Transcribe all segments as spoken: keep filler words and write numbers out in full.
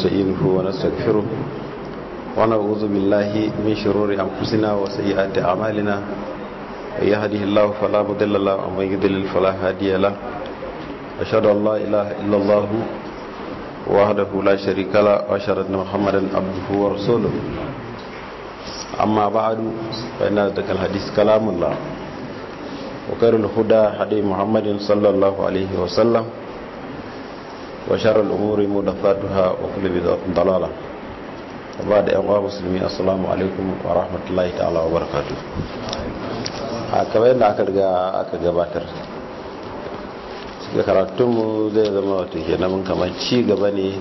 ونستعينه ونستغفره ونعوذ بالله من شرور أنفسنا وسيئات أعمالنا من يهده الله فلا مضل له ومن يضلل فلا هادي له أشهد أن لا إله إلا الله وحده لا شريك له وأشهد أن محمدا عبده ورسوله أما بعد فإن أصدق الحديث كلام الله وخير الهدى هدي محمد صلى الله عليه وسلم وشر الأمور محدثاتها وكل بدعة ضلالة وبعد أيها المسلمين السلام عليكم ورحمة الله تعالى وبركاته. kamar yadda aka riga aka gabatar da karatunmu zai zama wata kenan kamar ci gaba ne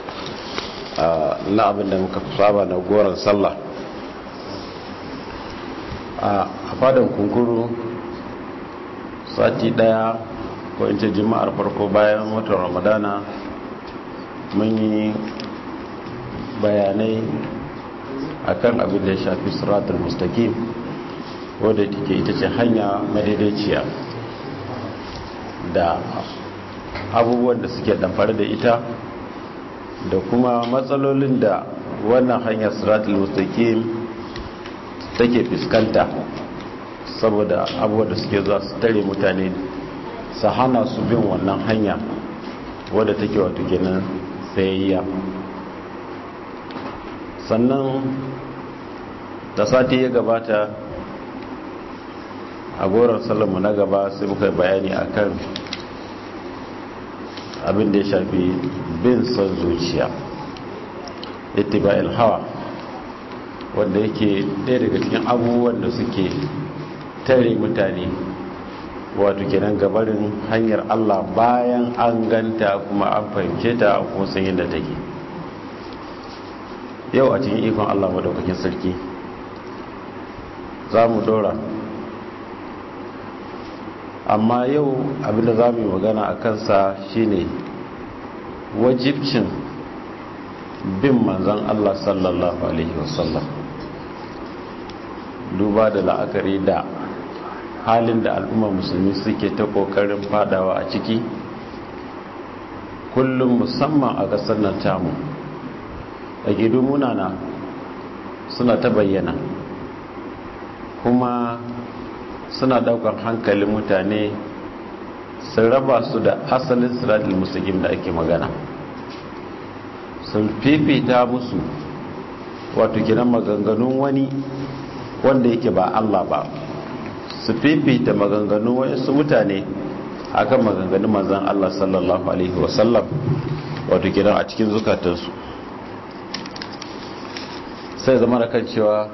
na abin da muka saba na goron sallah a fadan kunkuru sati daya ko in ce jima'ar farko bayan watan ramadana mun yi bayanai akan abin da ya shafi siratul mustaqim wadda take ita ce hanya madaidaiciya da abubuwan da suke damfare da ita da kuma matsalolin da wannan hanyar siratul mustaqim take fuskanta saboda abubuwan da suke zuwa su tare mutane su hana su bin wannan hanya wadda take wato kenan sayayya. Sannan da sati ya gabata a goron salamu na gaba sai muka bayani akan abin da ya shafi bin son zuciya ittiba'il hawa, wanda yake ɗaya daga cikin abubuwan da suke tare mutane wato kenan gabarin hanyar Allah bayan an ganta kuma an fahimce ta kuma san yadda take. Yau a cikin ikon Allah madaukakin sarki za mu dora, amma yau abinda za mu yi magana a kansa shine wajibcin bin manzan Allah sallallahu alaihi wasallam, duba da la'akari da halin da al'ummar musulmi suke ta kokarin fadawa a ciki kullum, musamman a kasar nan tamu. A gidu munana suna ta bayyana kuma suna daukar hankalin mutane, sun raba su da asalin siratul mustaqim da ake magana, sun fifita musu wato kiran maganganun wani wanda yake ba Allah ba, su fifita maganganun wayansu mutane akan maganganun manzon Allah sallallahu alaihi wasallam wato kiran a cikin zukatansu. Sai zama da kan cewa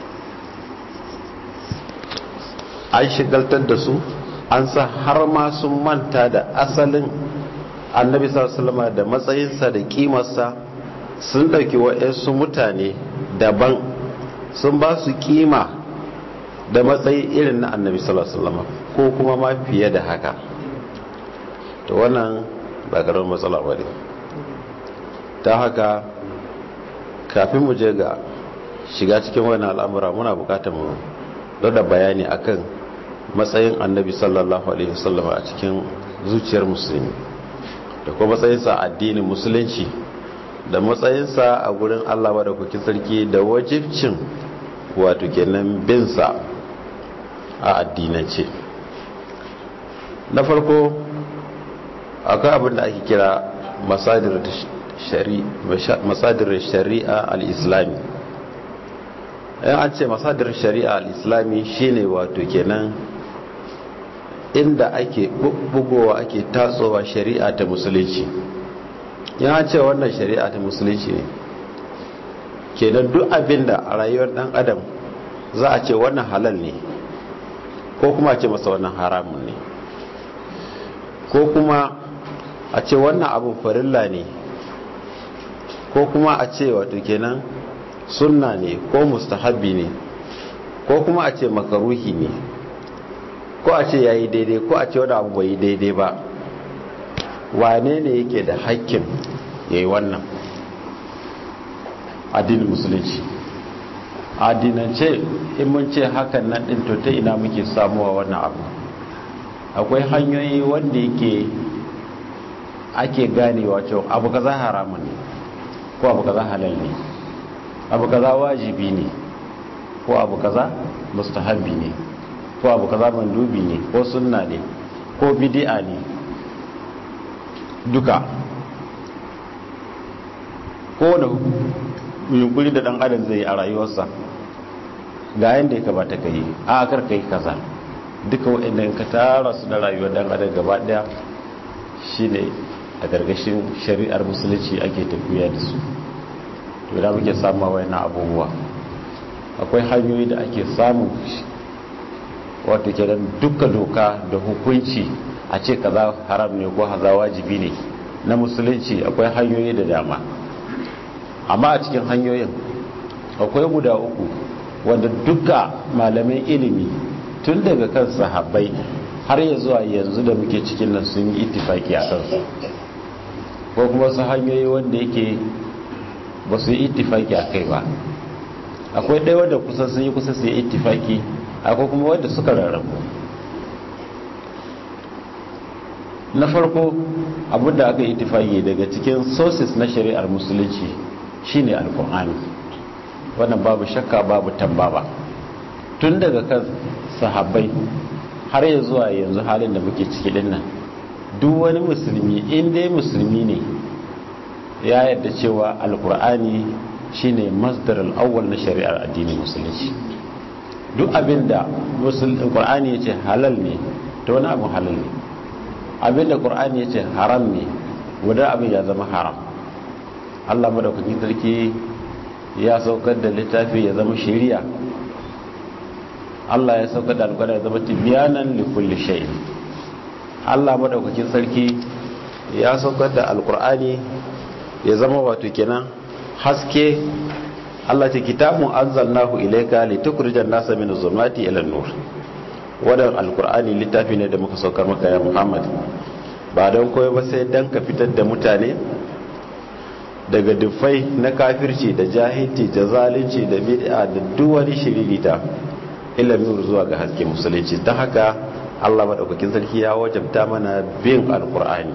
an shigaltar da su, an sa har ma sun manta da asalin annabi sallallahu alaihi da matsayinsa da kimarsa, sun dauki wa'ansu mutane daban sun ba su kima da matsayi irin na annabi sallallahu alaihi ko kuma ma fiye da haka. To wannan ba karamin matsala bane. Ta haka kafin mu je ga shiga cikin wannan al'amura muna bukatar mu da bayani akan matsayin annabi sallallahu alaihi wasallam a cikin zuciyar musulmi, da kuma matsayinsa a addinin musulunci, da matsayinsa a gurin Allah madaukakin sarki, da wajibcin wato kenan binsa a addinance. Na farko akwai abin da ake kira masadir shari'a al-islami. yan an ce masadir shari'a al-islami shine wato kenan inda ake bugowa ake tatsowa shari'a ta musulunci. yan an ce wannan shari'a ta musulunci ne kenan duk abinda a rayuwar dan adam za a ce wannan halal ne ko kuma a ce masa wannan haramun ne, ko kuma a ce wannan abun farilla ne, ko kuma a ce wato kenan sunna ne ko mustahabbi ne, ko kuma a ce makaruhi ne, ko a ce yayi daidai ko a ce wani abu bai daidai ba. Wane ne yake da haƙƙin yayi wannan? Addinin musulunci. Addinance in mun ce hakan nan din to ta ina muke samuwa wannan abu? Akwai hanyoyi wanda yake ake ganewa cewa abu kaza haramun ne, ko abu kaza halal ne, abu kaza wajibi ne, ko abu kaza mustahabbi ne, ko abu kaza mandubi ne, ko sunna ne, ko bid'a ne, duka ko da yunkuri da dan adam zai yi a rayuwarsa ga yanda ya kamata ka yi, a kar ka yi kaza, duka waɗanda in ka tara su da rayuwar dan adam gaba daya shine a gargashin shari'ar musulunci ake tafiya da su. to da muke samu wayannan abubuwa, akwai hanyoyi da ake samu wato kenan duka doka da hukunci a ce kaza haram ne ko haza wajibi ne na musulunci. Akwai hanyoyi da dama, amma a cikin hanyoyin akwai guda uku wanda duka malaman ilimi tun daga kan sahabbai har ya zuwa yanzu da muke cikin nan sun yi ittifaki a kansu, ko kuma su hanyoyi wanda yake ba su yi ittifaki a kai ba. akwai ɗaya wanda kusa sun yi kusa su yi ittifaki, akwai kuma wanda suka rarrabu. na farko abinda aka yi ittifaki daga cikin sources na shari'ar musulunci shine alkur'ani, wannan babu shakka babu tambaba. tun daga kan sahabbai har ya zuwa yanzu halin da muke ciki din nan, duk wani musulmi in dai musulmi ne ya yarda cewa alkur'ani shine masdar al-awwal na shari'ar addinin musulunci. duk abinda alkur'ani yace halal ne to wani abu halal ne, abinda qur'ani yace haram ne guda abin ya zama haram. Allah madaukakin sarki ya saukar da littafi ya zama shari'a, Allah ya saukar da alkur'ani ya zama tibyanan li kulli shay. Allah madaukakin sarki ya saukar da alkur'ani ya zama wato kenan haske. Allah ce kitabun anzalnahu ilayka litukhrijan nasa min az-zulumati ila an-nur. Wannan alkur'ani littafi ne da muka saukar maka ya Muhammad, ba don koyo ba sai dan ka fitar da mutane daga dufai na kafirci da jahilci da zalunci da bid'a da duk wani shiririta ila nur zuwa ga haske musulunci. ta haka Allah madaukakin sarki ya wajabta mana bin alkur'ani.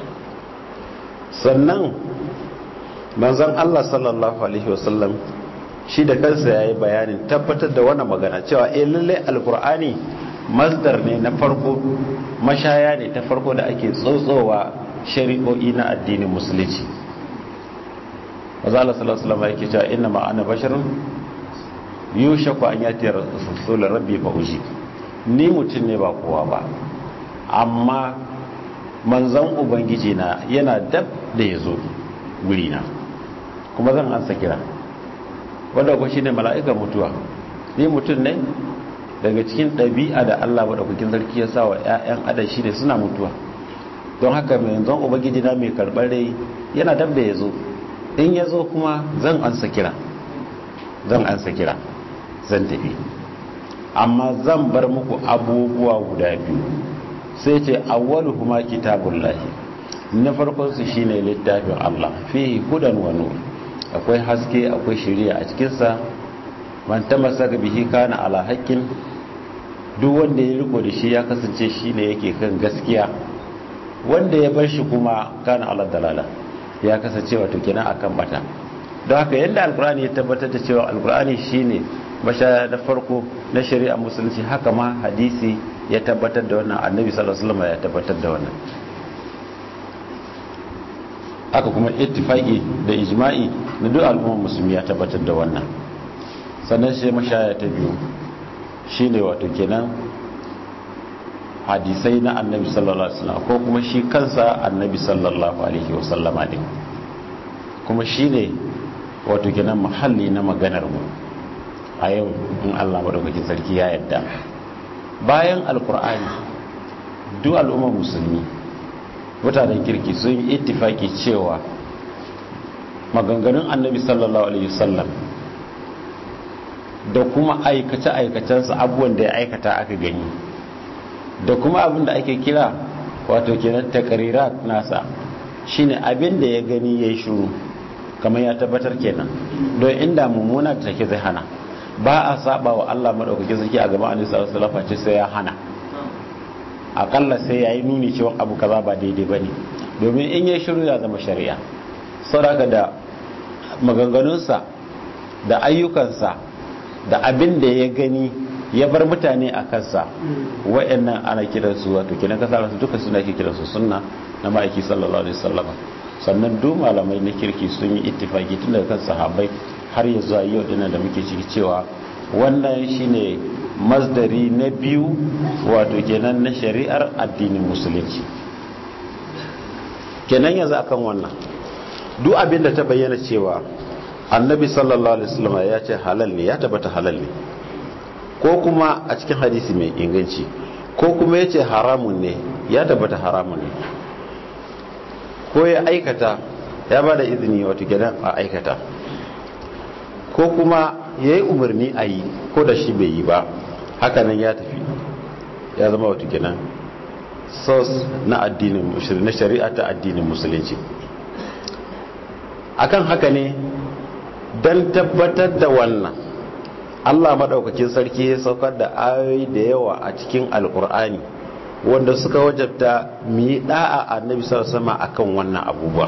sannan manzon Allah sallallahu alaihi wasallam shi da kansa yayi bayanin tabbatar da wannan magana cewa eh lalle alkur'ani masdar ne na farko, mashaya ne ta farko da ake tsotsowa shari'o'i na addinin musulunci. manzon Allah sallallahu alaihi wasallam yake cewa inna ma ana basharun yushaku an yati rasul rabbi fa uji, ni mutum ne ba kowa ba, amma manzon ubangiji na yana dab da yazo guri na kuma zan ansa kira. wanda ko shine mala'ikar mutuwa. ni mutum ne, daga cikin ɗabi'a da Allah madaukakin sarki ya sa wa ƴaƴan adam shine suna mutuwa. don haka manzon ubangiji na mai karɓar rai yana dab da yazo. in yazo kuma zan ansa kira, zan ansa kira zan tafi, amma zan bar muku abubuwa guda biyu. sai ce awwaluhuma kitabullahi, na farkon su shine littafin Allah, fihi hudan wa nur, akwai haske akwai shari'a a cikin sa. man tamassaka bihi kana ala haqqin, duk wanda ya riko da shi ya kasance shine yake kan gaskiya, wanda ya bar shi kuma kana ala dalala, ya kasance wato kenan akan bata. don haka yadda alkur'ani ya tabbatar da cewa alkur'ani shine mashaya na farko na shari'a musulunci, haka ma hadisi ya tabbatar da wannan, annabi sallallahu alaihi wasallam ya tabbatar da wannan. haka kuma ittifaqi da ijma'i na duk al'ummar musulmi ya tabbatar da wannan. sannan sai mashaya ta biyu shine wato kenan hadisai na annabi sallallahu alaihi wasallam, ko kuma shi kansa annabi sallallahu alaihi wasallama din, kuma shine wato kenan muhalli na maganar mu a yau in Allah madaukakin sarki ya yarda. bayan alkur'ani duk al'ummar musulmi mutanen kirki sun yi ittifaki cewa maganganun annabi sallallahu alaihi wasallam da kuma aikace-aikacensa, abubuwan da ya aikata aka gani, da kuma abin da ake kira wato kenan takarirat nasa, shine abin da ya gani ya yi shuru kamar ya tabbatar kenan. don inda mummuna da take zai hana, ba a saba wa Allah madaukakin sarki a gaban annabi sallallahu alaihi wasallam sai ya hana, akalla sai yayi nuni cewa abu kaza ba daidai bane, domin in yayi shiru ya zama shari'a. saboda da maganganunsa da ayyukansa da abin da ya gani ya bar mutane a kansa wa'annan ana kiransu wato kenan kasa su duka suna ke kiransu sunna na ma'aiki sallallahu alaihi wasallam sannan duk malamai na kirki sun yi ittifaki tun daga kan sahabbai har ya zuwa yau dinnan da muke ciki cewa wannan shine masdari na biyu wato kenan na shari'ar addinin musulunci. Kenan yanzu akan wannan duk abin da ta bayyana cewa annabi sallallahu alaihi wasallam ya ce halal ne, ya tabbata halal ne, ko kuma a cikin hadisi mai inganci, ko kuma ya ce haramun ne, ya tabbata haramun ne, ko ya aikata ya ba da izini wato gidan a aikata, ko kuma ya yi umarni a yi ko da shi bai yi ba, hakanan ya tafi ya zama wato gidan sos na addinin na shari'a ta addinin musulunci. Akan haka ne don tabbatar da wannan Allah maɗaukakin sarki ya saukar da ayoyi da yawa a cikin alkur'ani wanda suka wajabta mu yi da'a annabi sallallahu alaihi wasallam akan wannan abubuwa.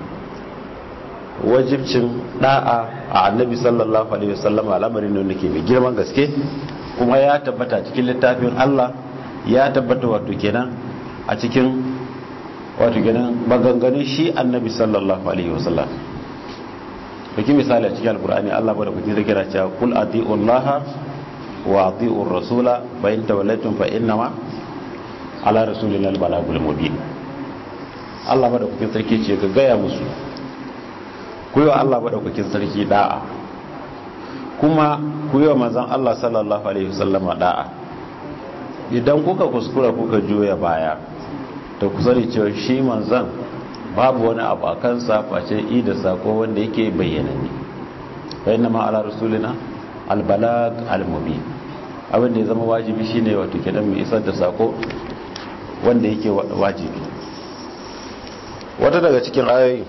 Wajibcin da'a a annabi sallallahu alaihi wasallam al'amarin ne wanda ke mai girman gaske, kuma ya tabbata cikin littafin Allah, ya tabbata wato kenan a cikin wato kenan maganganun shi annabi sallallahu alaihi wasallam. Baki misali a cikin alkur'ani Allah bada kuke zikira cewa kul atiullaha wa atiur rasula fa in tawallaytum fa innama ala rasulina albalagul mubin. Allah bada kuke sarki ce ga gaya musu ku yi wa Allah bada kuke sarki da'a, kuma ku yi wa manzon Allah sallallahu alaihi wasallama da'a. Idan kuka kuskura kuka juya baya to ku sani cewa shi manzon babu wani abu a kansa face i da sako wanda yake bayyana ne. Bayyana ma ala rasulina albalag almubin. Abin da ya zama wajibi shine wato kenan mu isar da sako wanda yake wajibi. Wata daga cikin ayoyi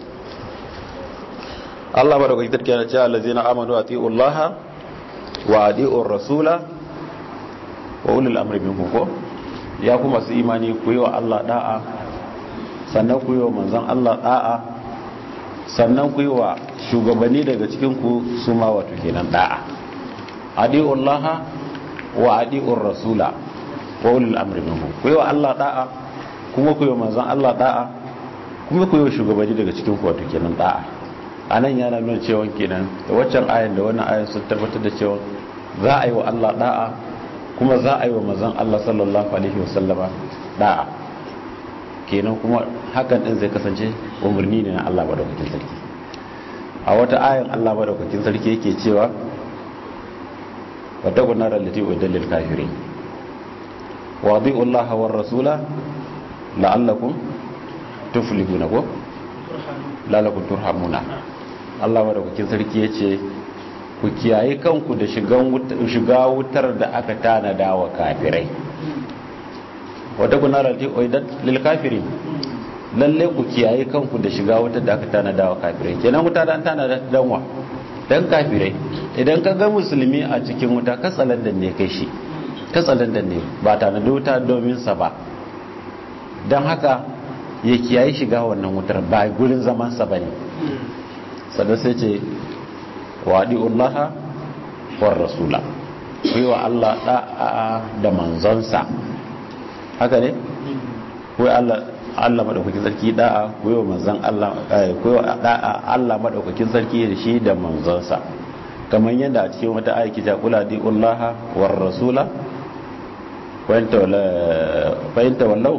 Allah ba da kai tarkiya na cewa allazina amanu atiullaha wa atiur rasula wa ulul amri minkum ko ya kuma su imani ku yi wa Allah da'a, sannan ku yi wa manzon Allah da'a, sannan ku yi wa shugabanni daga cikinku su ma wato kenan da'a. Adi'ullaha wa adi'ur rasula wa ulul amri minkum. Ku yi wa Allah da'a kuma ku yi wa manzon Allah da'a kuma ku yi wa shugabanni daga cikinku wato kenan da'a. Anan yana nuna cewa kenan da waccan ayan da wannan ayan sun tabbatar da cewa za a yi wa Allah da'a kuma za a yi wa manzon Allah sallallahu alaihi wasallama da'a. Kenan kuma hakan din zai kasance umarni ne na Allah madaukakin sarki. A wata ayan Allah madaukakin sarki yake cewa wattaqun nar allati uiddat lil kafirin wa ati'u Allah war rasula la'allakum tuflihuna ko la'allakum turhamuna. Allah madaukakin sarki yace ku kiyaye kanku da shiga wutar da aka tanada wa kafirai. Wata kuna rarrafe oidat lil kafirin, lalle ku kiyaye kanku da shiga wutar da aka tanada wa kafirai. Kenan wuta da an tanada danwa dan kafirai. Idan ka ga musulmi a cikin wuta katsalandan ne kai shi, katsalandan ne ba tanada wuta domin sa ba. Dan haka ya kiyaye shiga wannan wutar ba gurin zaman sa bane. Sannan sai ce wadi'ullaha war rasula, ku yi wa Allah da'a da manzonsa. Haka ne? Ku yi Allah Allah madaukakin sarki da'a, ku yi wa manzon Allah ku yi wa da'a Allah madaukakin sarki da shi da manzonsa. Kamar yadda a cikin wata ayati ta kula di'ullaha war rasula wa anta wala fa anta wallau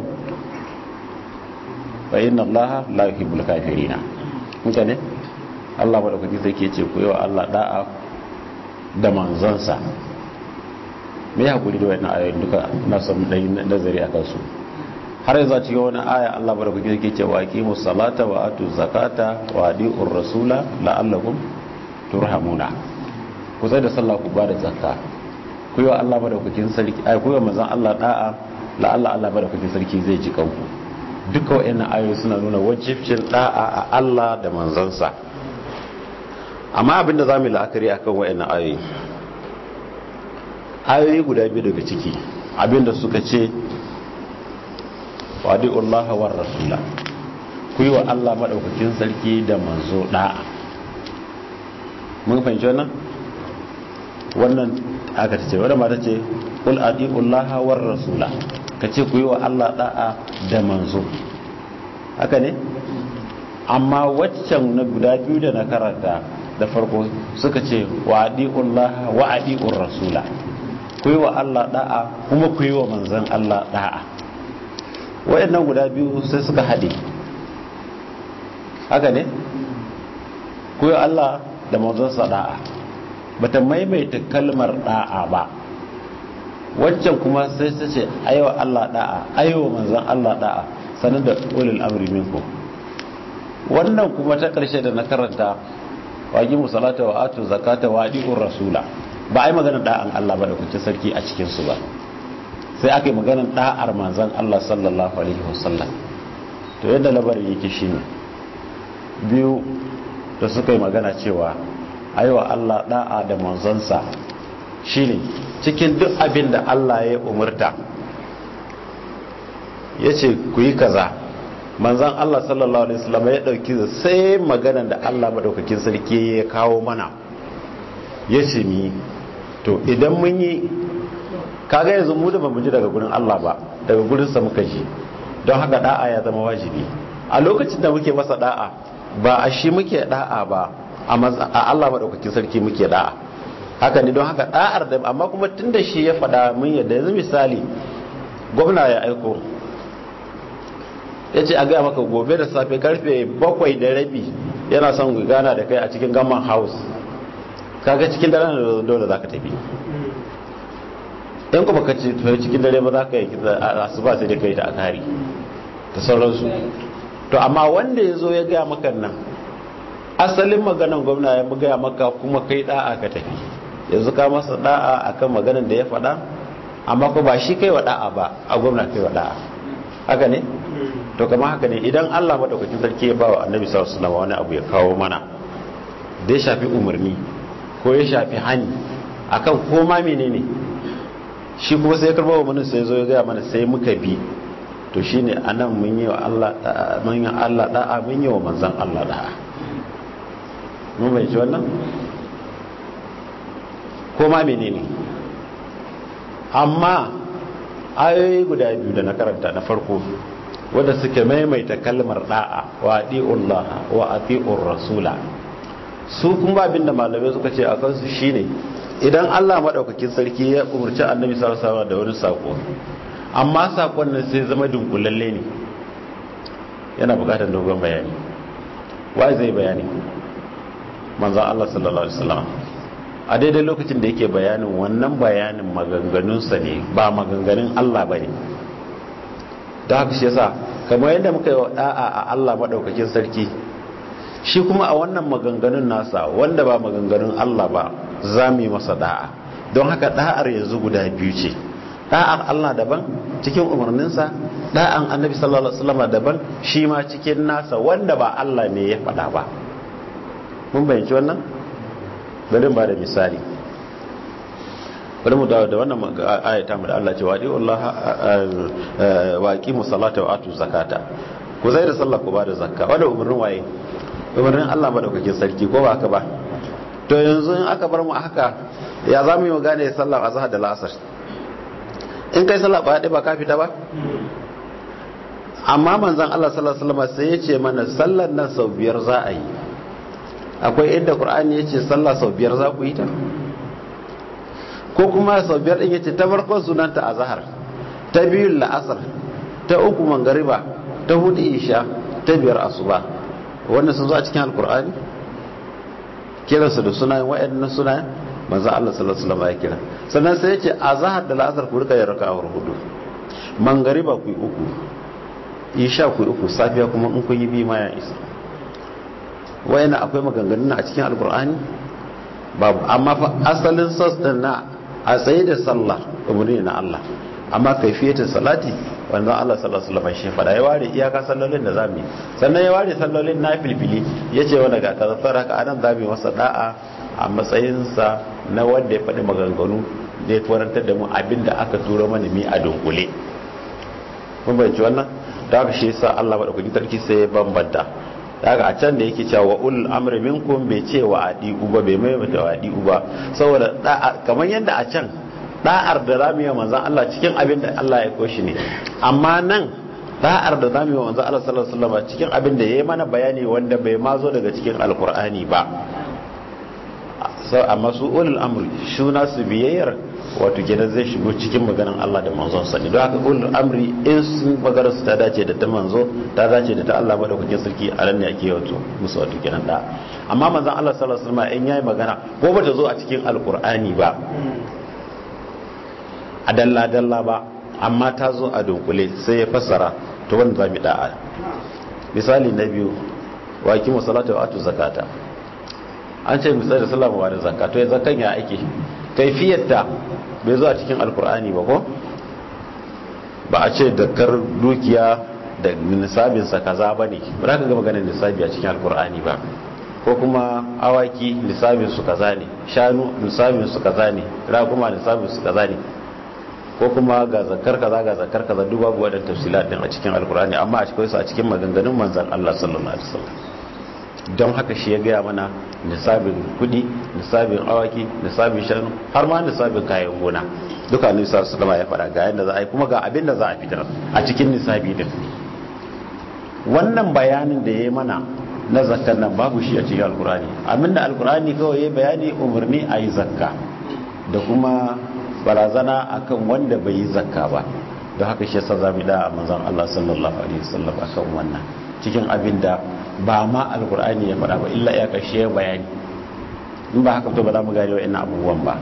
fa inna Allaha la yuhibbul kafirin. Haka ne? Allah madaukakin sarki ce ku yi wa Allah da'a da manzonsa. Me ya hakuri da wannan ayoyin duka na son dai nazari akan su. Har yanzu a cikin wani aya Allah barkake yake cewa aqimus salata wa atuz zakata wa adiur rasula la'allakum turhamuna. Ku sai da sallah ku bada zakka. Ku yi wa Allah madaukakin sarki ai ku yi wa manzon Allah da'a la'alla Allah madaukakin sarki zai ji kanku. Duka wayannan ayoyi suna nuna wajibcin da'a a Allah da manzonsa. Amma abinda zamu yi la'akari akan wayannan ayoyi, ayoyi guda biyu daga ciki abinda suka ce wadi'ullaha war rasula, ku yi wa Allah madaukakin sarki da manzo da'a. mun fahimci wannan wannan aka ce wadda mata ce qul atiullaha war rasula kace ku yi wa Allah da'a da manzo haka ne amma waccan na guda biyu da na karanta da farko suka ce wa atiullaha wa atiur rasula ku yi wa Allah da'a kuma ku yi wa manzon Allah da'a wayannan guda biyu sai suka hade haka ne ku yi Allah da manzon sa da'a bata maimaita kalmar da'a ba waccan kuma sai ta ce aiwa Allah da'a aiwa manzon Allah da'a sanan da ulul amri minkum wannan kuma ta karshe da na karanta waqimu salata wa atu zakata wa adiur rasula ba ai maganar da'an Allah ba da kuke sarki a cikin su ba sai aka yi maganar da'ar manzon Allah sallallahu alaihi wasallam to yadda labarin yake shine biyu da suka yi magana cewa aiwa Allah da'a da manzonsa shine cikin duk abin da Allah ya umurta yace ku yi kaza manzon Allah sallallahu alaihi wasallam ya dauki sai maganar da Allah madaukakin sarki ya kawo mana yace mi to idan mun yi kaga yanzu mu da bamu ji daga gurin Allah ba daga gurin sa muka ji don haka da'a ya zama wajibi a lokacin da muke masa da'a ba a shi muke da'a ba a Allah madaukakin sarki muke da'a haka ne don haka da'ar da amma kuma tunda shi ya faɗa mun yadda yanzu misali gwamna ya aiko ya ce a gaya maka gobe da safe karfe bakwai da rabi yana son gana da kai a cikin gamman house kaga cikin dare na dole za ka tafi in kuma ka ce cikin dare ba za ka yi asuba sai dai ka yi ta a kari da sauransu to amma wanda ya zo ya gaya maka nan asalin maganan gwamna ya gaya maka kuma kai da'a ka tafi yanzu ka masa da'a akan maganan da ya faɗa amma ko ba shi kai wa da'a ba a gwamna kai wa da'a haka ne to kamar haka ne idan Allah madaukakin sarki ya bawa annabi sallallahu alaihi wasallam wani abu ya kawo mana da ya shafi umarni ko ya shafi hani akan koma menene shi kuma sai ya karba wa mun sai zo ya ga mana sai muka bi to shine anan mun yi wa Allah mun yi Allah da'a mun yi wa manzon Allah da'a mun bai ji wannan koma menene amma ayoyi guda biyu da na karanta na farko wanda suke maimaita kalmar da'a wa atiullaha wa atiur rasula su kuma abinda malamai suka ce akan su shine idan Allah madaukakin sarki ya umurci annabi sallallahu alaihi wasallam da wani sako amma sakon nan sai zama dunkulalle ne yana bukatar dogon bayani wai zai bayani manzo Allah sallallahu alaihi wasallam a daidai lokacin da yake bayanin wannan bayanin maganganunsa ne ba maganganun Allah bane da haka shi yasa kamar yadda muka yi wa da'a a Allah madaukakin sarki shi kuma a wannan maganganun nasa wanda ba maganganun Allah ba za mu yi masa da'a don haka da'ar yanzu guda biyu ce da'ar Allah daban cikin umarninsa da'an annabi sallallahu alaihi wasallam daban shi ma cikin nasa wanda ba Allah ne ya faɗa ba mun bayyana wannan bari ba da misali bari mu dawo da wannan ayata mu da Allah ce wa di Allah wa aqimu salata wa atu zakata ku zai da sallah ku ba da zakka wanda umarnin waye umarnin Allah madaukakin sarki ko ba haka ba to yanzu in aka bar mu haka ya zamu yi gane sallah azhar da la'asar in kai sallah ba dai ba ka fita ba amma manzon Allah sallallahu alaihi wasallam sai ya ce mana sallar nan sau biyar za a yi akwai inda Qur'ani ya ce sallah sau biyar za ku yi ta ko kuma sau biyar din yace ta farkon sunanta azhar ta biyu la'asar ta uku mangariba ta hudu isha ta biyar asuba wannan sun zo a cikin alqur'ani kira su da sunayen wayannan sunayen manzo Allah sallallahu alaihi wasallam ya kira sannan sai yace azhar da la'asar ku rika yin raka'a hudu mangariba ku yi uku isha ku yi uku safiya kuma in kun yi bi ma ya isa wayannan akwai maganganun a cikin alqur'ani babu amma fa asalin sos din na a tsaye da sallah umarni na Allah amma kaifiyatin salati wanda Allah sallallahu alaihi wasallam shi fada ya ware iyaka sallolin da zamu yi sannan ya ware sallolin na filfili yace wanda ga kazafara ka anan zamu masa da'a a matsayin sa na wanda ya faɗi maganganu da ya tuwarantar da mu abinda aka turo mana mi a dunkule mun bayyana wannan da haka shi yasa Allah madaukakin sarki sai ya bambanta daga a can da yake cewa ulul amri minkum bai ce wa adi'u ba bai mai mata wa adi'u ba saboda kamar yadda a can da'ar da zamu yi manzon Allah cikin abin da Allah ya koshi ne amma nan da'ar da zamu yi manzon Allah sallallahu alaihi wasallam cikin abin da yayi mana bayani wanda bai ma zo daga cikin alqur'ani ba amma su ulul amri shuna su biyayyar wato kenan zai shigo cikin maganar Allah da manzon sa ne don haka ulul amri in sun magana su ta dace da ta manzo ta dace da ta Allah madaukakin sarki a ran ne ake wato musu wato kenan da amma manzon Allah sallallahu alaihi wasallam in yayi magana ko bata zo a cikin alqur'ani ba a dalla dalla ba amma ta zo a dunkule sai ya fassara to wanda zamu da'a misali na biyu wa aqimu salata wa atu zakata an ce misali da sallama wa da zakka to ya zakkan ya ake kaifiyarta bai zo a cikin alkur'ani ba ko ba a ce dakar dukiya da nisabinsa kaza ba ne ba za ka gaba ganin nisabi a cikin alkur'ani ba ko kuma awaki nisabinsu kaza ne shanu nisabinsu kaza ne raguma nisabinsu kaza ne ko kuma ga zakar kaza ga zakar kaza duk babu wadannan tafsilat din a cikin alkur'ani amma a cikin su a cikin maganganun manzon Allah sallallahu alaihi wasallam don haka shi ya gaya mana nisabin kudi nisabin awaki nisabin shanu har ma nisabin kayan gona duka nisa su dama ya fara ga yadda za a yi kuma ga abin da za a fitar a cikin nisabi din wannan bayanin da ya yi mana na zakkan nan babu shi a cikin alkurani abinda alkurani kawai ya bayani umarni a yi zakka da kuma barazana akan wanda bai yi zakka ba don haka shi yasa za mu da a manzon Allah sallallahu alaihi wasallam akan wannan cikin abin da ba ma alkur'ani ya faɗa ba illa ya kashe bayani in ba haka to ba za mu gane wa'annan abubuwan ba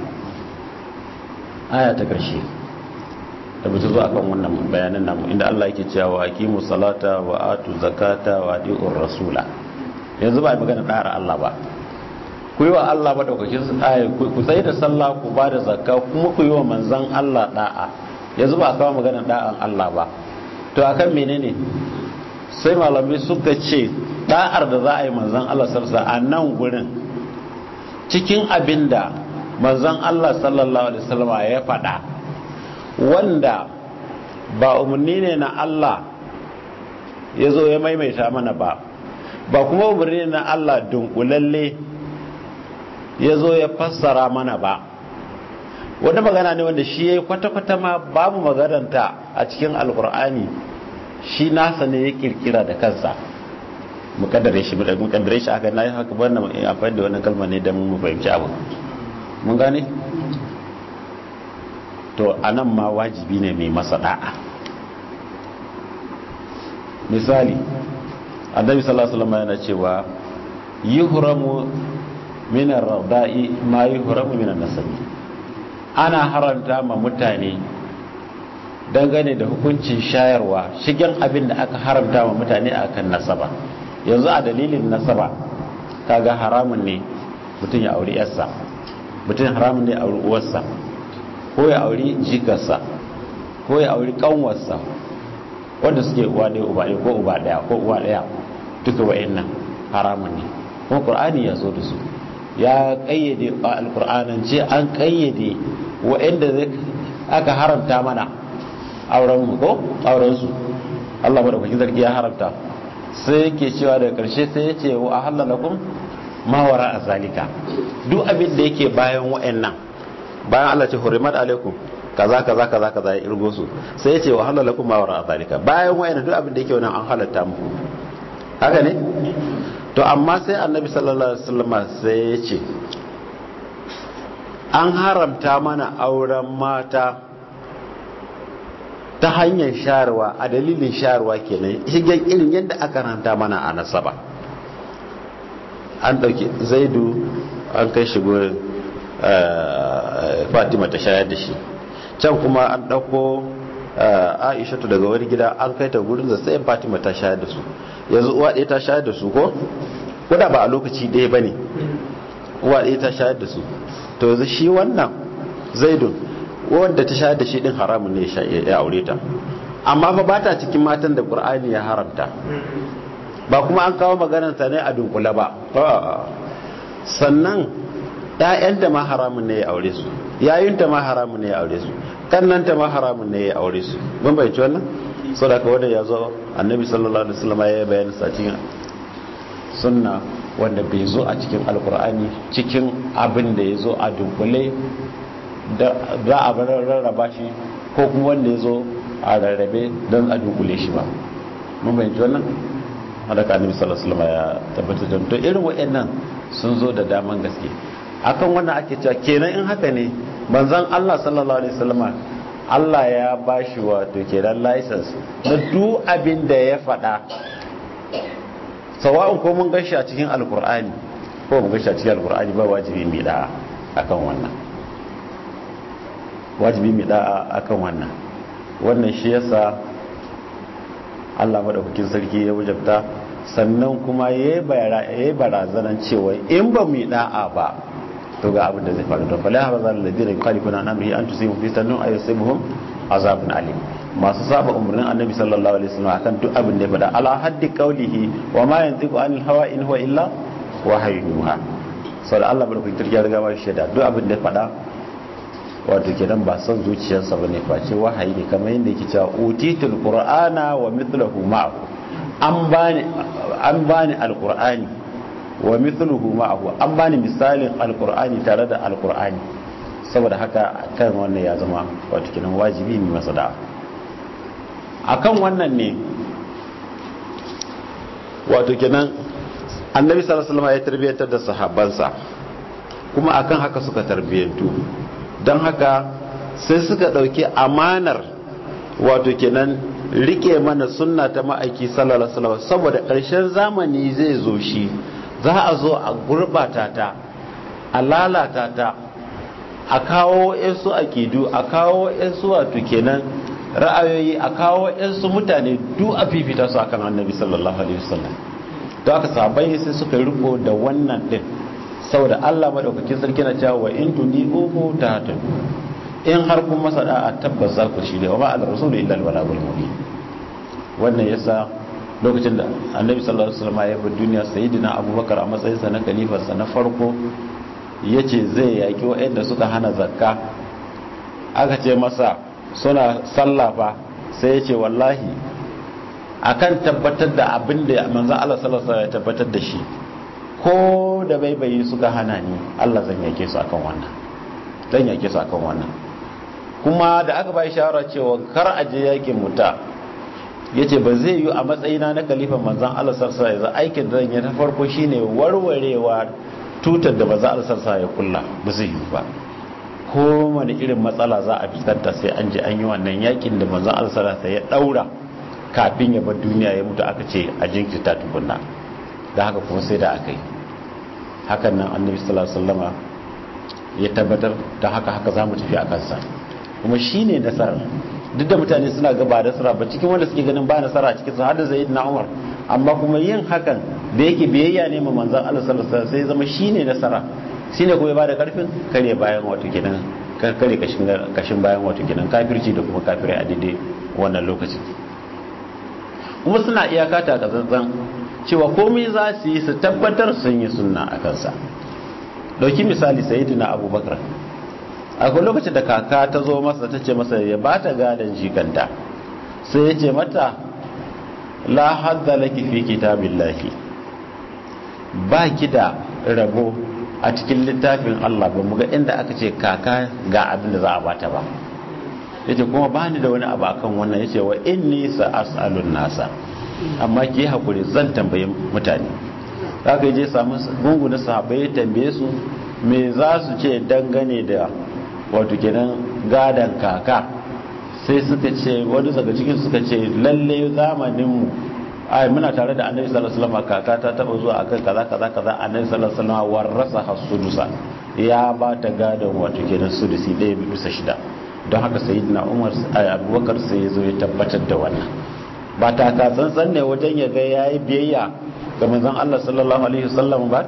aya ta karshe da bata zo akan wannan bayanan namu inda Allah yake cewa aqimu salata wa atu zakata wa adiur rasula yanzu ba magana da'ar Allah ba ku yi wa Allah madaukakin aya ku tsaye da sallah ku ba da zakka kuma ku yi wa manzon Allah da'a yanzu ba kawo magana da'an Allah ba to akan menene sai malamai suka ce da'ar da za a yi manzan Allah sarsa a nan gurin cikin abinda manzan Allah sallallahu alaihi wasallam ya faɗa wanda ba umarni ne na Allah ya zo ya maimaita mana ba ba kuma umarni ne na Allah dunkulalle ya zo ya fassara mana ba wanda magana ne wanda shi ya yi kwata-kwata ma babu magananta a cikin alkur'ani shi nasa ne ya kirkira da kansa mukaddare shi mukaddare shi aka nayi haka wannan amfani da wannan kalma ne dan mu fahimci abu mun gane to anan ma wajibi ne mai masa da'a misali annabi sallallahu alaihi wasallam yana cewa yuhramu min ar-rada'i ma yuhramu min an-nasabi ana haranta ma mutane dangane da hukuncin shayarwa shigen abin da aka haramta ma mutane akan nasaba yanzu a dalilin nasaba kaga haramun ne mutum ya auri yarsa mutum haramun ne ya auri uwarsa ko ya auri jikarsa ko ya auri kanwarsa wanda suke uwa ɗaya uba ɗaya ko uba ɗaya ko uwa ɗaya duka wa'annan haramun ne kuma qur'ani ya zo da su ya kayyade a alqur'anance an kayyade wa'anda aka haramta mana auren mu ko auren su Allah madaukakin sarki ya haramta sai yake cewa daga karshe sai yace wa ahallalakum ma wara azalika duk abin da yake bayan wa'annan bayan Allah ce hurimat alaikum kaza kaza kaza kaza ya irgo su sai yace wa ahallalakum ma wara azalika bayan wa'annan duk abin da yake wannan an halatta muku haka ne to amma sai annabi sallallahu alaihi wasallam sai yace an haramta mana auren mata ta hanyar sharuwa a dalilin sharuwa kenan shigen irin yadda aka ranta mana a nasaba an dauki zaidu an kai shi gurin fatima ta shayar da shi can kuma an dauko aisha daga wani gida an kai ta gurin da sai fatima ta shayar da su yanzu uwa ɗaya ta shayar da su ko kuda ba a lokaci ɗaya ba ne uwa ɗaya ta shayar da su to yanzu shi wannan zaidun wanda ta shayar da shi din haramun ne ya aure ta amma fa ba ta cikin matan da qur'ani ya haramta ba kuma an kawo maganar ta ne a dunkula ba sannan ƴaƴanta ma haramun ne ya aure su yayinta ma haramun ne ya aure su kannanta ma haramun ne ya aure su mun bai ci wannan saboda ka wanda ya zo annabi sallallahu alaihi wasallam ya bayyana sa cikin sunna wanda bai zo a cikin alkur'ani cikin abin da ya zo a dunkule da za a rarraba shi ko kuma wanda ya zo a rarrabe don a dunkule shi ba. mun bayanci wannan hadaka annabi sallallahu alaihi wasallam ya tabbatar da to irin wayannan sun zo da daman gaske. Akan wannan ake cewa kenan in haka ne manzon Allah sallallahu alaihi wasallam Allah ya bashi wato kenan license na duk abin da ya faɗa, sawa'un ko mun gashi a cikin alkur'ani ko mun gashi a cikin alkur'ani ba wajibi mai da'a akan wannan, wajibi mai da'a akan wannan. Wannan shi yasa Allah madaukakin sarki ya wajabta, sannan kuma yayi barazanan cewa in ba mu da'a ba to ga abin da zai faru. To fala hazal ladina yukhalifuna an amrihi an tusibu fitnatun ay yusibuhum azabun alim. Masu saba umarnin annabi sallallahu alaihi wasallam akan duk abin da ya faɗa ala haddi qawlihi wa ma yantiqu anil hawa in huwa illa wahyuha. Sau da Allah madaukakin sarki ya riga ba shi da duk abin da ya faɗa wato kenan ba son zuciyarsa bane face wahayi ne, kamar yadda yake cewa utitul qur'ana wa mithluhu ma'ahu. An bani an bani alqur'ani wa mithluhu ma'ahu, an bani misalin alqur'ani tare da alqur'ani. Saboda haka kan wannan ya zama wato kenan wajibi ne masa da'a. Akan wannan ne wato kenan annabi sallallahu alaihi wasallam ya tarbiyantar da sahabbansa, kuma akan haka suka tarbiyantu. Don haka sai suka dauki amanar wato kenan rike mana sunna ta ma'aiki sallallahu alaihi wasallam, saboda ƙarshen zamani zai zo shi za a zo a gurbata ta, a lalata ta, a kawo yansu akidu, a kawo yansu wato kenan ra'ayoyi, a kawo yansu mutane duk a fifita su akan annabi sallallahu alaihi wasallam. To aka sahabbai sai suka riko da wannan din, saboda Allah madaukakin sarki na cewa in tudihu tahtun, in har kun masa da'a tabbas za ku shi da wa ma'al rasul illa al-balagul mubin. Wannan yasa lokacin da annabi sallallahu alaihi wasallam ya bar duniya, sayyidina abubakar a matsayin sa na khalifa sa na farko yace zai yaki waɗanda suka hana zakka. Aka ce masa suna sallafa, sai yace wallahi akan tabbatar da abin da manzon Allah sallallahu alaihi wasallam ya tabbatar da shi, ko da baibayi suka hana ni, Allah zan yake su akan wannan, zan yake su akan wannan. Kuma da aka bai shawara cewa kar a je yakin muta, yace ba zai yi a matsayina na kalifan manzon Allah sallallahu alaihi wasallam aikin da zan yi ta farko shine warwarewa tutar da manzon Allah sallallahu alaihi wasallam ya kulla, ba zai yi ba. Ko wani irin matsala za a fitar sai an je an yi wannan yakin da manzon Allah sallallahu alaihi wasallam ya daura kafin ya bar duniya ya mutu, aka ce a jinkirta tukunna. Da haka kuma sai da aka yi hakan nan annabi sallallahu alaihi wasallama ya tabbatar da haka haka za mu tafi a kansa, kuma shine nasara. Duk da mutane suna ga ba nasara ba, cikin wanda suke ganin ba nasara a cikin su har da Sayyidina Umar, amma kuma yin hakan da yake biyayya ne ma manzon Allah sallallahu alaihi wasallam sai zama shine nasara, shine kuma ya bada karfin kare bayan wato kenan kare kashin kashin bayan wato kenan kafirci da kuma kafirai a daidai wannan lokacin. Kuma suna iyaka ta kazanzan cewa komai za su yi su tabbatar sun yi sunna a kansa. Dauki misali sayyidina abubakar, akwai lokacin da kaka ta zo masa ta ce masa ya ba ta gadon jikanta, sai ya ce mata la hadda laki fi kitabillahi, ba ki da rabo a cikin littafin Allah, ba mu ga inda aka ce kaka ga abin da za a bata ba. Yace kuma ba ni da wani abu akan wannan, yace wa inni sa'alun nasa, amma ki hakuri zan tambaye mutane. Haka je samu gungu na sahabbai ya tambaye su me za su ce dangane da wato kenan gadan kaka, sai suka ce wani daga cikin suka ce lalle zamanin mu ai muna tare da annabi sallallahu alaihi wasallam kaka ta taba zuwa akan kaza kaza kaza, annabi sallallahu alaihi wasallam warasa hasudusa, ya ba ta gadan wato kenan sudusi ɗaya bisa shida. Don haka sayyidina Umar Abubakar sai ya zo ya tabbatar da wannan, ba ta ka tsantsan ne wajen ya ga yayi biyayya ga manzon Allah sallallahu alaihi wasallam ba.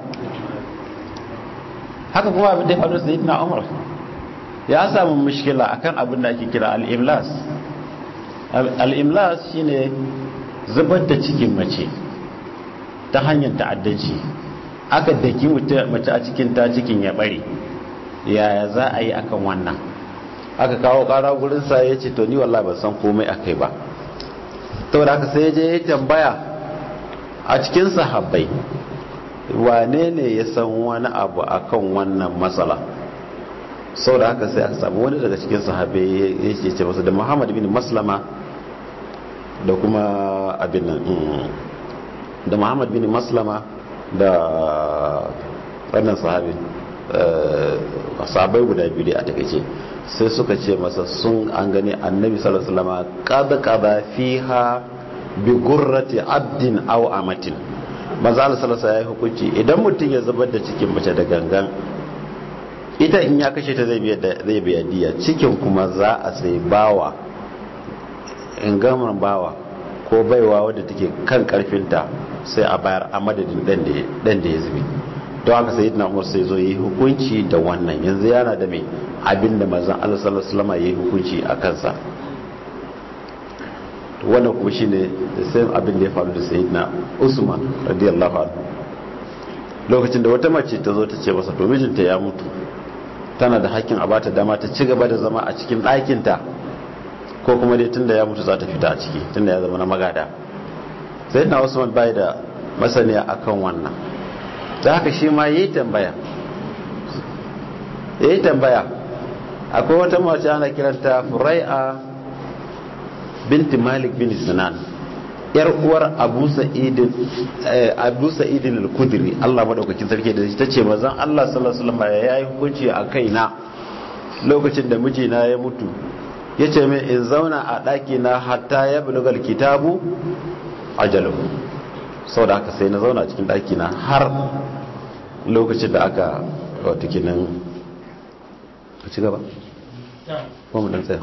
Haka kuma abin da ya faru sayyidina Umar ya samu mushkila akan abin da ake kira al-imlas. Al-imlas shine zubar da cikin mace ta hanyar ta'addanci, aka daki mace a cikin ta cikin ya bare, yaya za a yi akan wannan? Aka kawo kara gurin sa ya ce to ni wallahi ban san komai akai ba. To da haka sai ya je ya tambaya a cikin sahabbai wane ne ya san wani abu akan wannan matsala. Sau da haka sai aka samu wani daga cikin sahabai ya ce masa da Muhammad bin Maslama da kuma abin nan da Muhammad bin Maslama da wannan sahabi sahabai guda biyu a takaice sai suka ce masa sun an gani annabi sallallahu alaihi wasallam qad qada fiha bi gurrati abdin aw amatin. manzo Allah sallallahu alaihi wasallam ya hukunci idan mutum ya zubar da cikin mace da gangan, ita in ya kashe ta zai biya zai biya diya, cikin kuma za a sai bawa in gaman bawa ko baiwa wadda take kan karfinta sai a bayar a madadin dan da dan da ya zubi. don haka sayyidina Umar sai zo yi hukunci da wannan, yanzu yana da mai abinda manzon Allah sallallahu alaihi wasallam yayi hukunci a kansa. wannan kuma shine sai abin da ya faru da sayyidina Usman radiyallahu anhu, lokacin da wata mace ta zo ta ce masa to mijinta ya mutu, tana da hakkin a bata dama ta ci gaba da zama a cikin ɗakinta ko kuma dai tunda ya mutu za ta fita a ciki tunda ya zama na magada. sayyidina Usman bai da masaniya akan wannan, da haka shi ma yayi tambaya yayi tambaya akwai wata mace ana kiranta Furai'a binti Malik bin Sinan, yar uwar Abu Sa'id Abu Sa'id al-Khudri, Allah madaukakin sarki da ta ce manzon Allah sallallahu alaihi wasallam yayi hukunci a kaina lokacin da mijina ya mutu, yace min in zauna a daki na hatta ya bulugal kitabu ajaluhu. saboda haka sai na zauna cikin daki na har lokacin da aka wato kinan a ci gaba ko mu dan tsaya.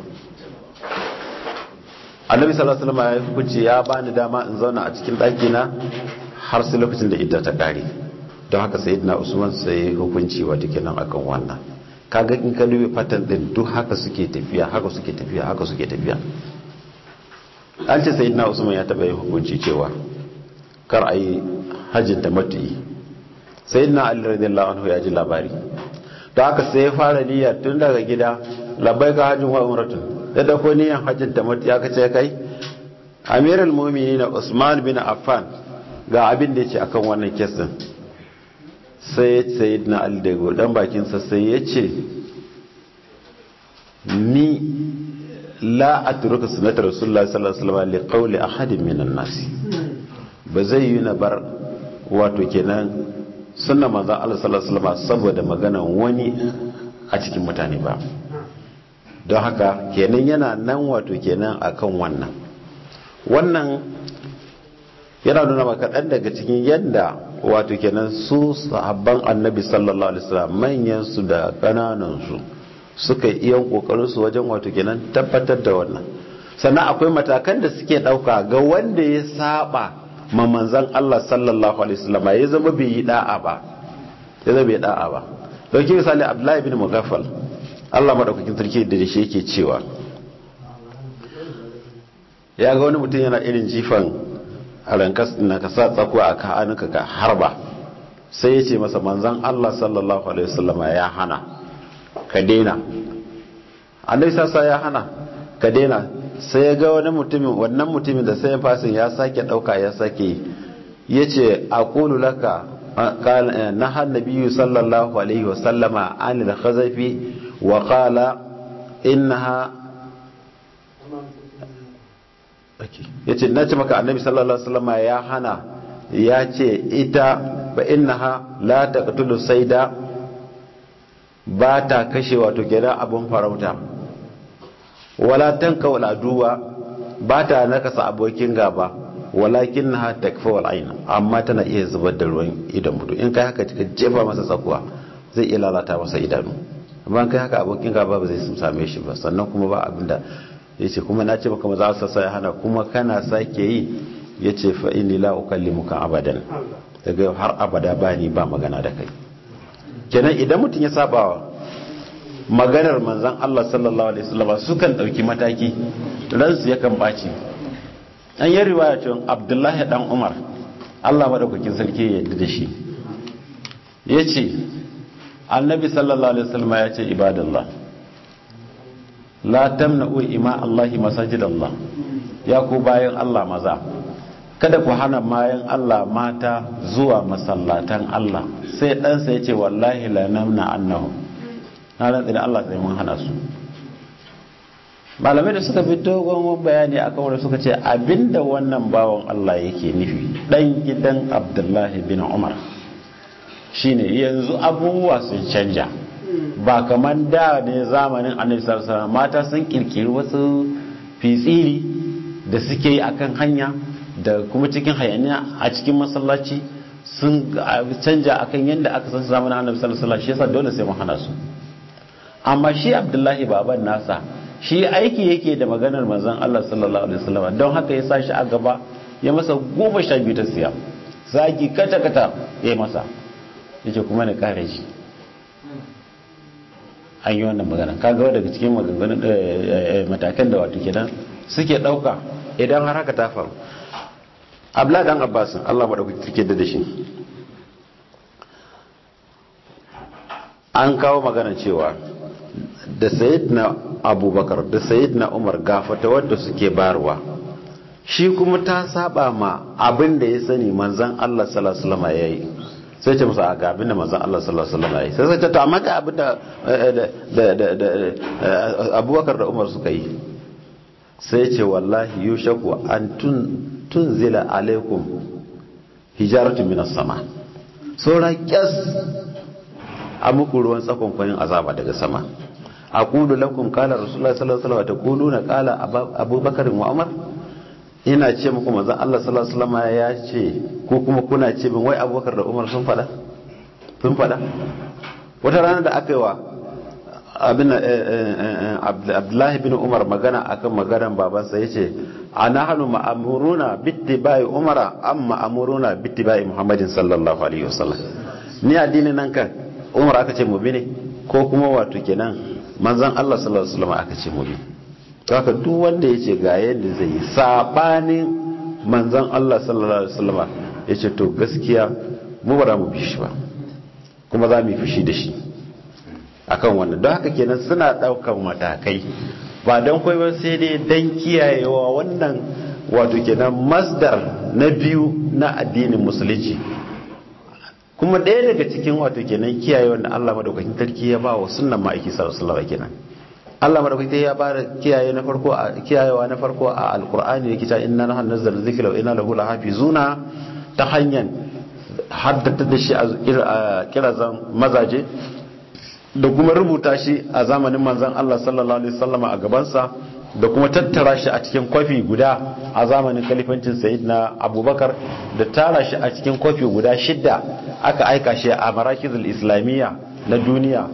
Annabi sallallahu alaihi wasallam ya hukunci ya bani dama in zauna a cikin daki na har sai lokacin da idda ta kare. don haka sayyidina Usman sai hukunci wato kinan akan wannan. kaga in ka dubi fatan din duk haka suke tafiya haka suke tafiya haka suke tafiya. an ce sayyidina Usman ya taba yin hukunci cewa kar ayi hajjin tamattu'i. sayyidina Ali radiyallahu anhu ya ji labari, don haka sai ya fara niyya tun daga gida labbaika hajjin wa umratun, da dauko niyan hajjin tamattu'i aka ce kai Amirul Mu'minin Usman bin Affan ga abin da yake akan wannan kesin. sai sayyidina Ali da godan bakin sa sai ya ce ni la atruku sunnat rasulullahi sallallahu alaihi wasallam li qawli ahadin minan nas. ba zai yi na bar wato kenan sunna manzon Allah sallallahu alaihi wasallam saboda maganan wani a cikin mutane ba. don haka kenan yana nan wato kenan akan wannan wannan yana nuna maka dan daga cikin yadda wato kenan su sahabban annabi sallallahu alaihi wasallam manyan su da kananan su suka iya kokarin su wajen wato kenan tabbatar da wannan. sannan akwai matakan da suke dauka ga wanda ya saba ma manzon Allah sallallahu alaihi wasallam ya zama bai yi da'a ba ya zama bai da'a ba. dauki misali Abdullahi bin Mughaffal, Allah madaukakin sarki da shi yake cewa ya ga wani mutum yana irin jifan rankas na ka sa tsakuwa a ka'anuka ka harba, sai ya ce masa manzan Allah sallallahu alaihi wasallam ya hana ka daina. annabi sassa ya hana ka daina, sai ya ga wani mutumin wannan mutumin da sai fasin ya sake dauka ya sake yace aqulu laka qala nahan nabiyyu sallallahu alaihi wasallama anil khazafi wa qala innaha yace nace maka annabi sallallahu alaihi wasallam ya hana ya ce ita ba innaha la taqtulu sayda, ba ta kashe wato kenan abun farauta, wala tanka wala duwa, ba ta nakasa abokin gaba, walakinnaha takfa wal ayn, amma tana iya zubar da ruwan idan mutu. in kai haka ka jefa masa tsakuwa zai iya lalata masa idanu, amma kai haka abokin gaba ba zai same shi ba. sannan kuma ba abinda yace kuma na ce maka maza sa sai hana kuma kana sake yi, yace fa inni la ukallimuka abadan, daga har abada ba ni ba magana da kai. kenan idan mutum ya saba maganar manzon Allah sallallahu alaihi wasallam sukan dauki mataki, ransu yakan baci. an yi riwaya cewa Abdullahi dan Umar, Allah madaukakin sarki ya yarda da shi, yace annabi sallallahu alaihi wasallam ya ce ibadallah la tamna'u ima Allahi masajid Allah, ya ku bayan Allah maza kada ku hana mayan Allah mata zuwa masallatan Allah, sai ɗansa ya ce wallahi la namna annahu, na rantsi da Allah sai mun hana su. Malamai da suka fi dogon bayani a kawai suka ce abinda wannan bawan Allah yake nufi ɗan gidan Abdullahi bin Umar shine yanzu abubuwa sun canja, ba kamar da ne zamanin Annabi sallallahu alaihi wasallam mata sun kirkiri wasu fitsiri da suke yi akan hanya da kuma cikin hayaniya a cikin masallaci sun canja akan yadda aka san zamanin Annabi sallallahu alaihi wasallam, shi yasa dole sai mu hana su. Amma shi Abdullahi baban nasa shi aiki yake da maganar manzon Allah sallallahu alaihi wasallam, don haka ya sa shi a gaba ya masa goma sha biyu ta siya zagi kata kata ya masa, yace kuma ne kare shi. An yi wannan magana kaga daga cikin maganganun matakan da wato kenan suke dauka idan har haka ta faru. Abdullahi dan Abbas Allah madaukaki take da shi, an kawo magana cewa da sayyidina Abubakar da sayyidina Umar gafata wanda suke barwa, shi kuma ta saba ma abin da ya sani manzon Allah sallallahu alaihi wasallam yayi, sai ce musa ga abin da manzon Allah sallallahu alaihi wasallam yayi, sai sai ta amma ga abin da da Abubakar da Umar suka yi, sai ce wallahi yushaku an tun tunzila alaikum hijaratun minas sama, saura kyas a muku ruwan tsakon kwanin azaba daga sama. Aqulu lakum qala rasulullahi sallallahu alaihi wasallam taquluna qala Abubakar wa Umar, ina ce muku manzon Allah sallallahu alaihi wasallam ya ce ko kuma kuna ce bin wai Abubakar da Umar sun fada sun fada. Wata rana da aka yi wa abin Abdullahi bin Umar magana akan magaran babansa yace ana hanu ma'amuruna bittibai Umara amma amuruna bittibai Muhammadin sallallahu alaihi wasallam, ni addinin nan kan Umar aka ce mu bi ne ko kuma wato kenan manzon Allah sallallahu alaihi wasallam aka ce mu bi. Haka duk wanda yace ga yadda zai yi sabanin manzon Allah sallallahu alaihi wasallam yace to gaskiya mu ba za mu bi shi ba, kuma za mu yi fushi da shi akan wannan. Don haka kenan suna daukan matakai ba don kai ba sai dai dan kiyayewa wannan wato kenan masdar na biyu na addinin musulunci, kuma ɗaya daga cikin wato kenan kiyaye wanda Allah madaukakin sarki ya ba wa sunnan ma'aiki sallallahu alaihi wasallam kenan. Allah madaukakin ya ba kiyaye na farko a kiyayewa na farko a alqur'ani yake cewa inna nahnu nazzalna dhikra wa inna lahu lahafizuna, ta hanyar haddata da shi a kirazan mazaje da kuma rubuta shi a zamanin manzon Allah sallallahu alaihi wasallam a gabansa, da kuma tattara shi a cikin kwafi guda a zamanin kalifancin sayyidina Abubakar, da tara shi a cikin kwafi guda shidda aka aika shi a marakizul islamiyya na duniya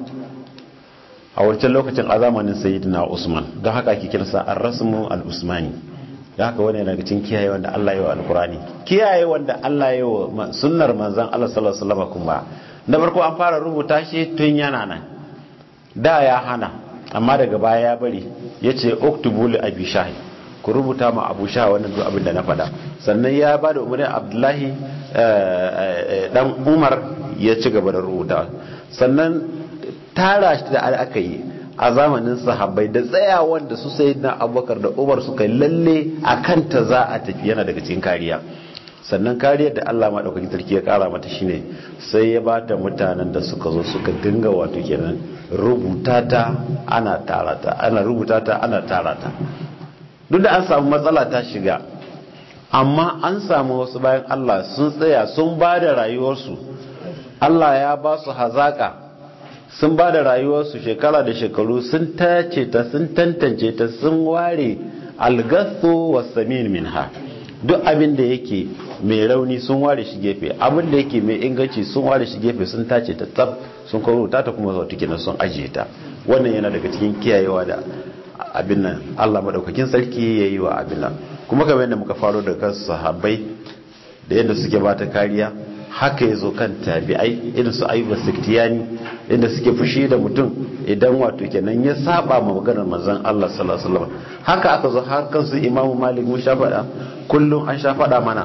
a wancan lokacin a zamanin sayyidina Usman. Don haka ake kiransa ar-rasmu al-usmani. Don haka wani daga cikin kiyaye wanda Allah ya yi wa alkurani, kiyaye wanda Allah ya yi wa sunnar manzon Allah sallallahu alaihi wasallam. Kuma na farko an fara rubuta shi tun yana nan, da ya hana amma daga baya ya bari, yace uktubu li abi shahi, ku rubuta ma abu sha wannan duk abin da na faɗa. Sannan ya ba da umarni Abdullahi dan Umar ya ci gaba da rubuta. Sannan tara shi da aka yi a zamanin sahabbai da tsayawan da su sayyidina Abubakar da Umar suka yi lalle akan ta za a tafi yana daga cikin kariya. Sannan kariyar da Allah madaukakin sarki ya kara mata shine sai ya bata mutanen da suka zo suka dinga wato kenan rubuta ta ana tara ta ana rubuta ta ana tara ta. Duk da an samu matsala ta shiga, amma an samu wasu bayan Allah sun tsaya sun ba da rayuwarsu, Allah ya ba su hazaka, sun ba da rayuwarsu shekara da shekaru, sun tace ta sun tantance ta, sun ware algathu wasamin minha, duk abin da yake mai rauni sun ware shi gefe, abin da yake mai inganci sun ware shi gefe, sun tace ta tsab sun karuta ta kuma zautu kenan sun ajiye ta. Wannan yana daga cikin kiyayewa da abin nan Allah madaukakin sarki yayi wa abin nan. Kuma kamar yadda muka faro da kan sahabbai da yadda suke bata kariya, haka yazo kan tabi'ai irin su Ayyub as-Siktiyani inda suke fushi da mutum idan wato kenan ya saba ma maganar manzon Allah sallallahu alaihi wasallam. Haka aka zo har kan su Imam Malik mun sha fada, kullum an sha fada mana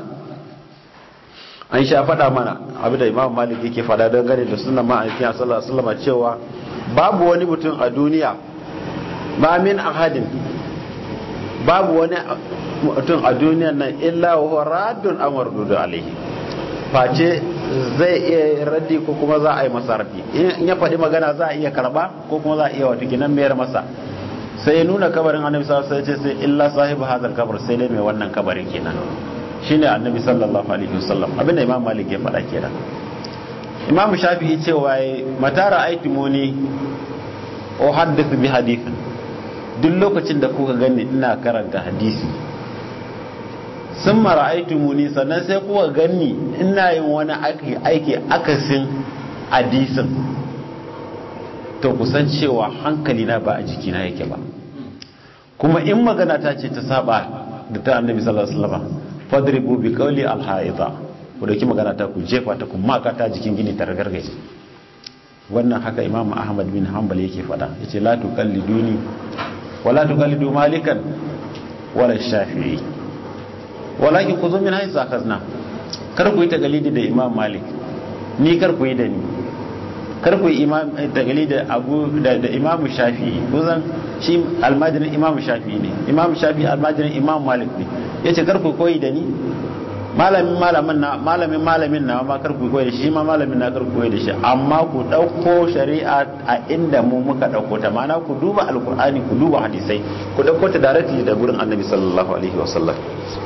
an sha fada mana abinda Imam Malik yake fada dangane da sunnar ma'aikin sallallahu alaihi wasallam cewa babu wani mutum a duniya, ba min ahadin, babu wani mutum a duniyan nan illa wa raddun amar dudu alaihi, face zai iya raddi ko kuma za a yi masa raddi. In ya faɗi magana za a iya karba ko kuma za a iya wato ginan mayar masa. Sai ya nuna kabarin annabi sallallahu alaihi wasallam sai illa sahibu hadal kabar, sai dai mai wannan kabarin kenan shine annabi sallallahu alaihi wasallam. abinda imam malik ya faɗa kenan. imam shafi'i cewa matara aitimuni o haddith bi hadith, duk lokacin da kuka gani ina karanta hadisi sun mara aitimuni sannan sai kuka gani ina yin wani aiki aiki akasin hadisin, to kusan cewa hankali na ba a jikina yake ba. kuma in magana ta ce ta saba da ta annabi sallallahu alaihi wasallam fadribu bi qawli al-haidha, ku dauki magana ta ku jefa ta ku maka ta jikin gini ta ragargaje. wannan haka imam ahmad bin hanbal yake fada, yace la tuqalliduni wala tuqallidu malikan wala shafi'i walakin khudhu min haythu akhadna. kar ku yi tagalidi da imam malik, ni kar ku yi da ni, kar ku yi imam tagalidi da abu da, da imam shafi'i. kuzan shi almajirin imam shafi'i ne, imam shafi'i almajirin imam malik ne. yace kar ku koyi da ni, malamin malamin na malamin malamin na ma kar ku koyi da shi, ma malamin na kar ku koyi da shi, amma ku dauko shari'a a inda mu muka dauko ta, mana ku duba alqur'ani, ku duba hadisai, ku dauko ta directly da gurin annabi sallallahu alaihi wasallam.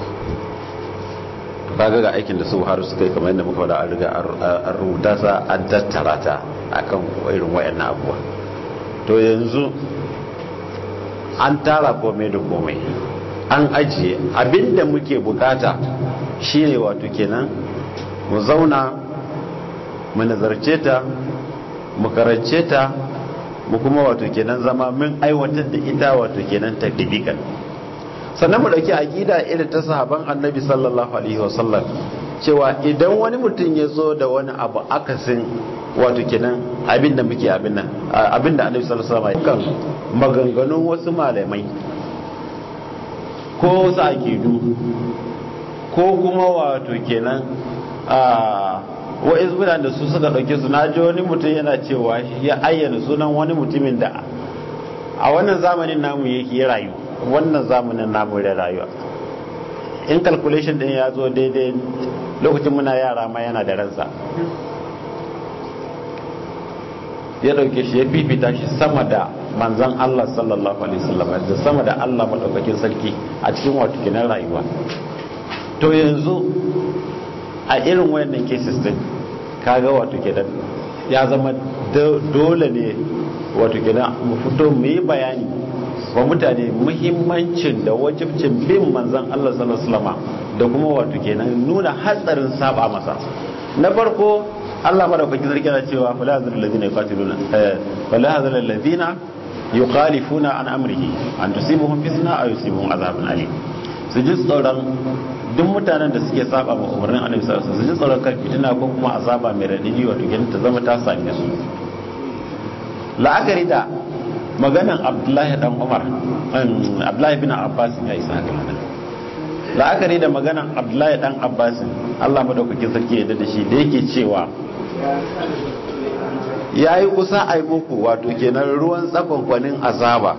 kaga ga aikin da su har suka yi kamar yadda muka faɗa, an riga an rubuta sa, an tattara ta akan irin wayannan abubuwa. to yanzu an tara komai da komai an ajiye, abinda muke bukata shine wato kenan mu zauna mu nazarce ta, mu karance ta, mu kuma wato kenan zama mun aiwatar da ita wato kenan ta dibikan. sannan mu dauki aqida irin ta sahaban annabi sallallahu alaihi wasallam, cewa idan wani mutum ya zo da wani abu akasin wato kenan abinda muke abin nan abinda annabi sallallahu alaihi wasallam kan maganganun wasu malamai ko wasu aqidu ko kuma wato kenan a wa'is gudan da su suka dauke su. na ji wani mutum yana cewa ya ayyana sunan wani mutumin da a wannan zamanin namu yake rayu, wannan zamanin namu da rayuwa. in calculation din ya zo daidai lokacin muna yara ma yana da ransa, ya dauke shi ya fifita shi sama da manzon Allah sallallahu alaihi wasallam, da sama da Allah madaukakin sarki a cikin wato kinan rayuwa. to yanzu a irin wayannan cases din kaga wato kenan ya zama dole ne wato kenan mu fito mu yi bayani wa mutane muhimmancin da wajibcin bin manzon Allah sallallahu alaihi wasallam, da kuma wato kenan nuna hatsarin saba masa. na farko Allah madaukakin sarki yana cewa fala hazal ladina yuqatiluna fala hazal ladina yuqalifuna an amrihi an tusibuhum fitna aw yusibuhum azabun alim. su ji tsoron duk mutanen da suke saba ma umarnin Annabi sallallahu alaihi wasallam, su ji tsoron kar fitina ko kuma azaba mai radidi wato kenan ta zama ta same su. la'akari da maganan Abdullahi dan Umar, Abdullahi bin Abbas ya isa haka magana. la'akari da maganan Abdullahi dan Abbas, Allah madaukakin sarki ya da shi, da yake cewa yayi kusa ai muku wato kenan ruwan tsakonkwanin azaba.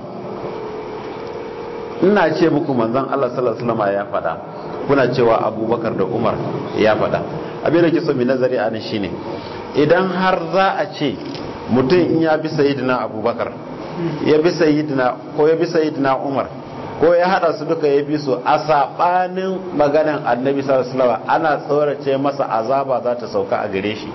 ina ce muku manzon Allah sallallahu alaihi wasallam ya faɗa, kuna cewa Abubakar da Umar ya faɗa. abin da ke so mi nazari a nan shine, idan har za a ce mutum in ya bi sayyidina Abubakar, ya bi sayyidina ko ya bi sayyidina Umar, ko ya hada su duka ya bi su a sabanin maganan Annabi sallallahu alaihi wasallam, ana tsorace masa azaba za ta sauka a gare shi.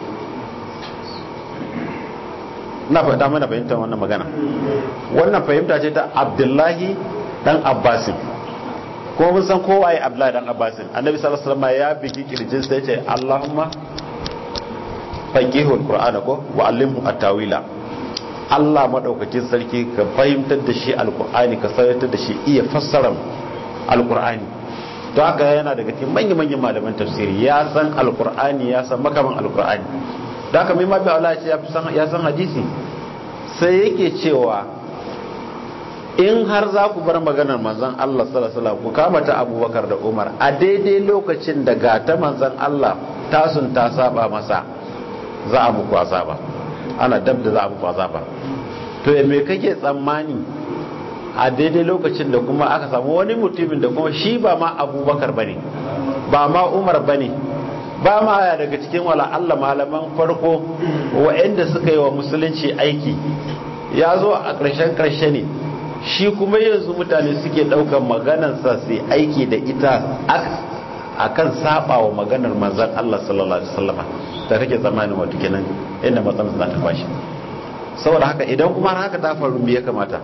na fahimta mana fahimtar wannan magana. wannan fahimta ce ta Abdullahi dan Abbasin, kuma mun san kowa ya Abdullahi dan Abbasin. Annabi sallallahu alaihi wasallam ya bigi kirjin sai ce Allahumma faqihul qur'ana ko wa allimhu at-tawila. Allah madaukakin sarki ka fahimtar da shi alqur'ani, ka sanar da shi iya fassara alqur'ani. to haka yana daga cikin manyan manyan malaman tafsiri, ya san alqur'ani, ya san makaman alqur'ani. da haka mai mabi Allah ya san ya san hadisi. sai yake cewa in har za ku bar maganar manzon Allah sallallahu alaihi wasallam, ku kama ta Abubakar da Umar a daidai lokacin da ga ta manzon Allah tasun ta saba masa, za a muku azaba, ana dab da za a muku azaba. to me kake tsammani a daidai lokacin da kuma aka samu wani mutumin da kuma shi ba ma abubakar bane ba ma umar bane ba ma ya daga cikin wala Allah malaman farko waɗanda suka yi wa musulunci aiki ya zo a ƙarshen ƙarshe ne shi kuma yanzu mutane suke ɗaukar maganarsa su aiki da ita a kan saba wa maganar manzan Allah sallallahu alaihi wasallama da take tsammanin wato kenan inda matsalar za ta bashi saboda haka idan kuma haka ta faru me ya kamata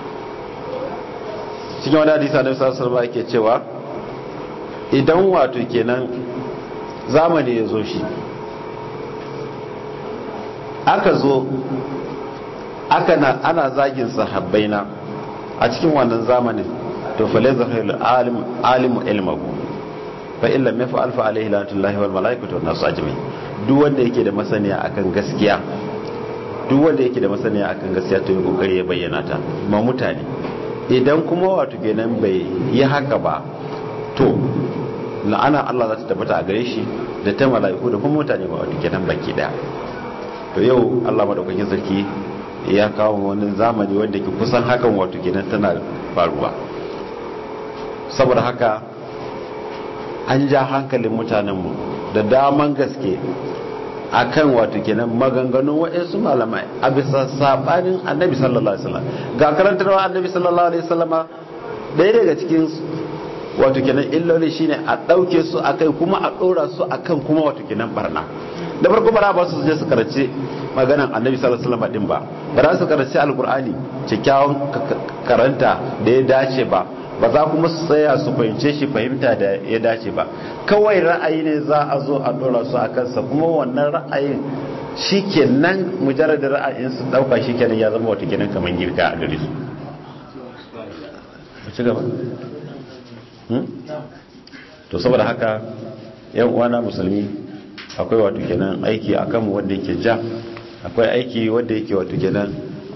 cikin wani hadisi Annabi sallallahu alaihi wasallama yake cewa idan wato kenan zamani ya zo shi aka zo aka na ana zagin sahabbaina a cikin wannan zamanin to falai zahirul alim alimu ilmahu fa illa ma fa'al fa alaihi la'natullahi wal malaikatu wan nas ajma'in duk wanda yake da masaniya akan gaskiya duk wanda yake da masaniya akan gaskiya to ya kokari ya bayyana ta ma mutane idan kuma wato kenan bai yi haka ba to la'ana Allah za ta tabbata a gare shi da ta mala'iku da kuma mutane ba wato kenan baki daya to yau Allah madaukakin sarki ya kawo wani zamani wanda ke kusan hakan wato kenan tana faruwa saboda haka an ja hankalin mutanenmu da daman gaske akan wato kenan maganganun waɗansu malamai a bisa sabanin annabi sallallahu alaihi wasallam ga karantarwa annabi sallallahu alaihi wasallama ɗaya daga cikin wato kenan illoli shine a ɗauke su akai kuma a ɗora su akan kuma wato kenan barna da farko ba ba su je su karanci maganan annabi sallallahu alaihi wasallam din ba ba za su karanci alkur'ani kyakkyawan karanta da ya dace ba ba za kuma su tsaya su fahimce shi fahimta da ya dace ba kawai ra'ayi ne za a zo a dora su a kansa kuma wannan ra'ayin shikenan mujarrad ra'ayin su dauka shikenan ya zama wata kenan kaman girka a gare su ci gaba to saboda haka yan uwana musulmi akwai wato kenan aiki akan mu wanda yake ja akwai aiki wanda yake wato kenan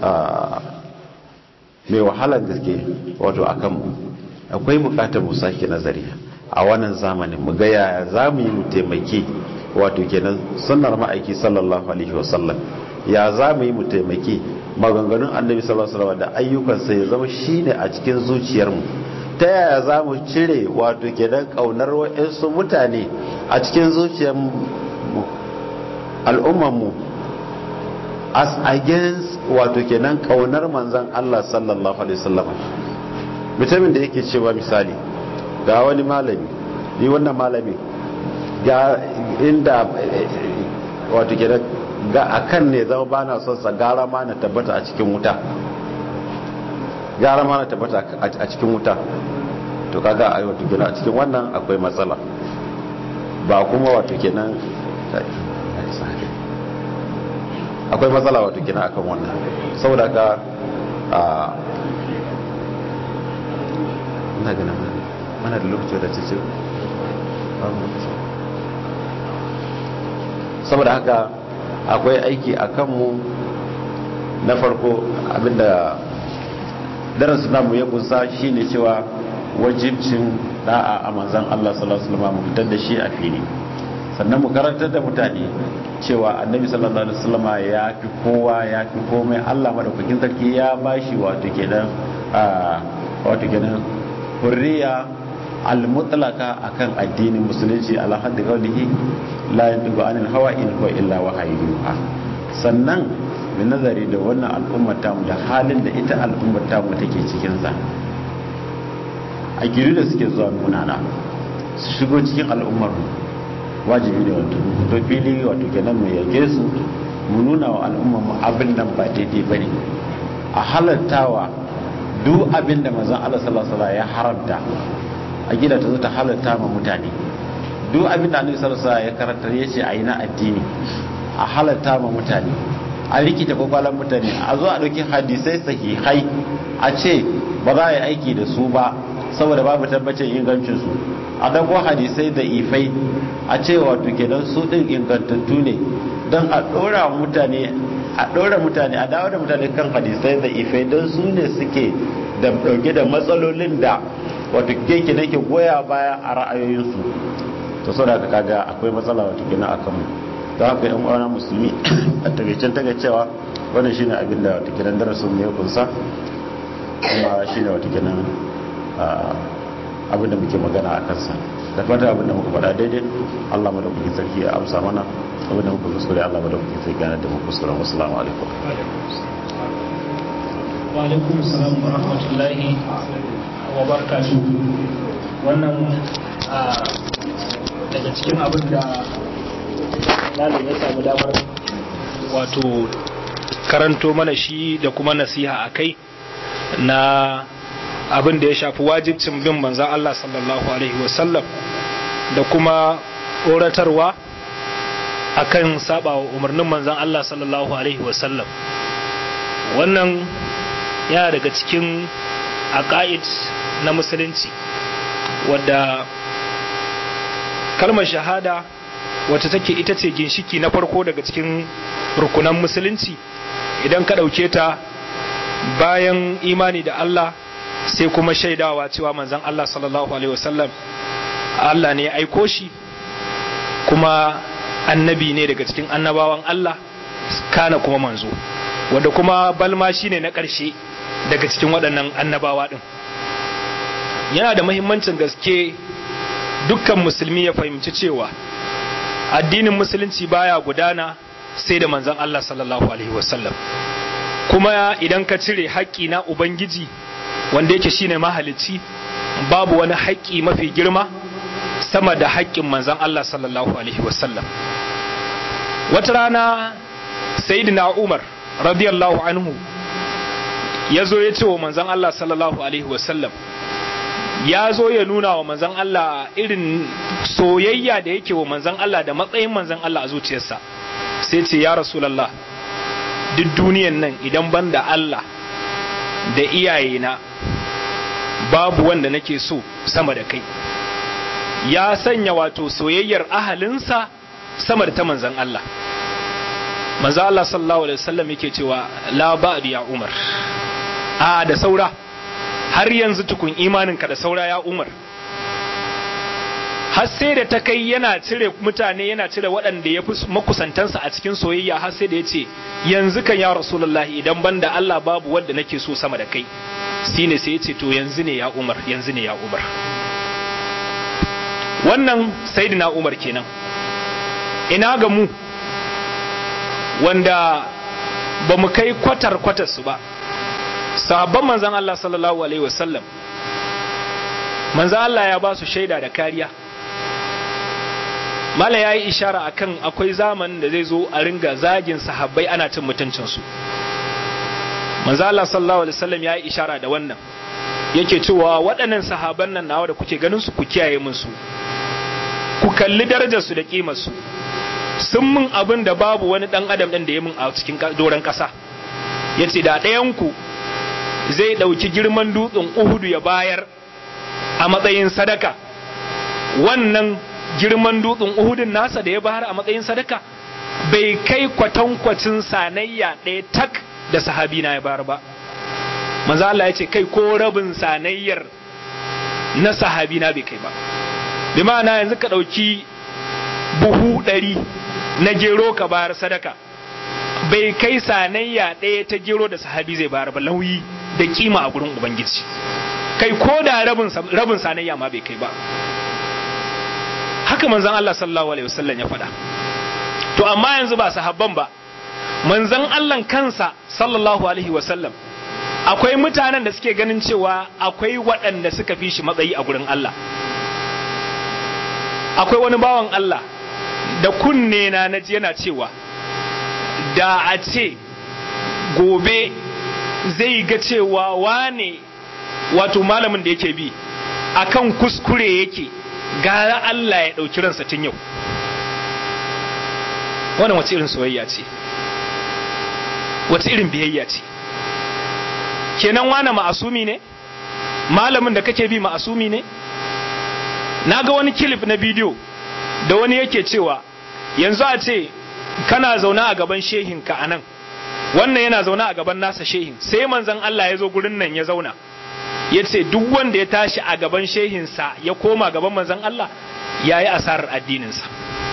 mai wahalar gaske wato akan mu akwai bukatar mu sake nazari a wannan zamanin mu ga yaya zamu yi mu taimaki wato kenan sunnar ma'aiki sallallahu alaihi wasallam ya zamu yi mu taimaki maganganun annabi sallallahu alaihi wasallam da ayyukansa ya zama shine a cikin zuciyar mu ta yaya zamu cire wato kenan kaunar wa'ansu mutane a cikin zuciyar mu al'ummar mu as against wato kenan kaunar manzon Allah sallallahu alaihi wasallam mutumin da yake cewa misali ga wani malami ni wannan malami ga inda wato kenan ga akan ne zama bana son sa gara ma na tabbata a cikin wuta gara ma na tabbata a cikin wuta to kaga ai wato kenan a cikin wannan akwai matsala ba kuma wato kenan akwai matsala wato kenan akan wannan saboda ka a ina ganin mana da lokaci da cikin saboda haka akwai aiki a kanmu na farko abinda darasin namu ya kunsa shine cewa wajibcin da'a a manzan Allah sallallahu alaihi wasallam mu fitar da shi a fili sannan mu karantar da mutane cewa annabi sallallahu alaihi wasallam ya fi kowa ya fi komai Allah madaukakin sarki ya bashi wato kenan wato kenan hurriya al-mutlaka akan addinin musulunci ala haddi qawlihi la yantiqu anil hawa in huwa illa wahyun sannan min nazari da wannan al'ummar tamu da halin da ita al'ummar tamu take cikin sa a giri da suke zuwa munana su shigo cikin al'ummar mu wajibi ne wato to fili wato kenan mu yage su mu nuna wa al'ummar mu abin nan ba daidai bane a halartawa duk abin da manzon Allah sallallahu alaihi wasallam ya haramta a gida ta zo ta halarta ma mutane duk abin da annabi sallallahu alaihi wasallam ya karantar yace ayi na addini a halarta ma mutane a rikita kwakwalan mutane a zo a dauki hadisai sahihai a ce ba za a yi aiki da su ba saboda babu tabbacin ingancin su a dauko hadisai da ifai a ce wato kenan su din ingantattu ne don a dora mutane a dora mutane a dawo da mutane kan hadisai da ifai don su ne suke da dauke da matsalolin da wato keke nake goya baya a ra'ayoyinsu to saboda kaga akwai matsala wato kenan akan mu ta haka yan uwana musulmi a tagaicen tagacewa wannan shine abin da wato kenan darasin mu ya kunsa kuma shi ne wata ganin abinda muke magana a kansa. Da fata abinda muka faɗa daidai Allah madaukakin sarki ya amsa mana, abinda muka kuskure Allah madaukakin sarki gane da muka kuskure. Assalamu alaikum. Wa alaikum salam wa rahmatullahi wa barakatuh. Wannan daga cikin abin da malam ya samu damar wato karanto mana shi da kuma nasiha akai na abin da ya shafi wajibcin bin manzan Allah sallallahu alaihi wasallam da kuma oratarwa akan sabawa umarnin manzan Allah sallallahu alaihi wasallam. Wannan yana daga cikin aqaid na musulunci, wadda kalmar shahada wata take ita ce ginshiki na farko daga cikin rukunan musulunci. Idan ka dauke ta bayan imani da Allah sai kuma shaidawa cewa manzon Allah sallallahu alaihi wasallam Allah ne ya aiko shi kuma annabi ne daga cikin annabawan Allah, kana kuma manzo, wanda kuma balma shine na ƙarshe daga cikin waɗannan annabawa din. Yana da muhimmancin gaske dukkan musulmi ya fahimci cewa addinin musulunci baya gudana sai da manzon Allah sallallahu alaihi wasallam. Kuma idan ka cire haƙƙi na Ubangiji wanda yake shine mahalicci, babu wani haƙƙi mafi girma sama da haƙƙin manzon Allah sallallahu alaihi wasallam. Wata rana sayyidina Umar radiyallahu anhu yazo ya ce wa manzon Allah sallallahu alaihi wasallam, ya zo ya nuna wa manzon Allah irin soyayya da yake wa manzon Allah da matsayin manzon Allah a zuciyarsa. Sai ce, ya Rasulullah, duk duniyan nan idan ban da Allah da iyayena babu wanda nake so sama da kai. Ya sanya wato soyayyar ahalinsa sama da ta manzan Allah. Manzan Allah sallallahu alaihi wasallam yake cewa la ba'd ya Umar, a da saura, har yanzu tukun imaninka da saura ya Umar. Har sai da ta kai yana cire mutane, yana cire waɗanda ya fi makusantansa a cikin soyayya, har sai da ya ce yanzu kan ya Rasulullahi idan ban da Allah babu wanda nake so sama da kai. Shine sai ya ce to yanzu ne ya Umar, yanzu ne ya Umar. Wannan sayyidina Umar kenan. Ina ga mu wanda ba mu kai kwatar kwatar su ba, sahabban manzon Allah sallallahu alaihi wasallam, manzon Allah ya ba su shaida da kariya. Mala ya yi ishara akan akwai zamanin da zai zo a ringa zagin sahabbai ana cin mutuncinsu. Manzo Allah sallallahu alaihi wasallam ya yi ishara da wannan, yake cewa waɗannan sahaban nan nawa da kuke ganin su ku kiyaye min su, ku kalli darajar su da kimar su. Sun mun abin da babu wani dan adam din da ya mun a cikin doran ƙasa. Yace da ɗayan ku zai dauki girman dutsen Uhud ya bayar a matsayin sadaka, wannan girman dutsen Uhudin nasa da ya bayar a matsayin sadaka bai kai kwatankwacin sanayya ɗaya tak da sahabi na ya bayar ba. Manzo Allah ya ce kai ko rabin sanayyar na sahabi na bai kai ba. Bi ma'ana yanzu ka ɗauki buhu ɗari na gero ka bayar sadaka, bai kai sanayya ɗaya ta gero da sahabi zai bayar ba, lauyi da kima a gurin Ubangiji. Kai ko da rabin rabin sanayya ma bai kai ba. Haka manzon Allah sallallahu alaihi wasallam ya faɗa. To amma yanzu ba sahabban ba, manzon Allah kansa sallallahu alaihi wasallam, akwai mutanen da suke ganin cewa akwai waɗanda suka fi shi matsayi a gurin Allah. Akwai wani bawan Allah da kunne na naji yana cewa da a ce gobe zai ga cewa wane wato malamin da yake bi akan kuskure yake, gara Allah ya ɗauki ransa tun yau. Wannan wace irin soyayya ce, wace irin biyayya ce. Kenan wane ma'asumi ne, malamin da kake bi ma'asumi ne. Na ga wani kilif na bidiyo da wani yake cewa yanzu a ce kana zaune a gaban shehinka a nan, wannan yana zaune a gaban nasa shehin, sai manzon Allah ya zo gurin nan ya zauna, ya ce duk wanda ya tashi a gaban shehinsa ya koma gaban manzon Allah ya yi asarar addininsa,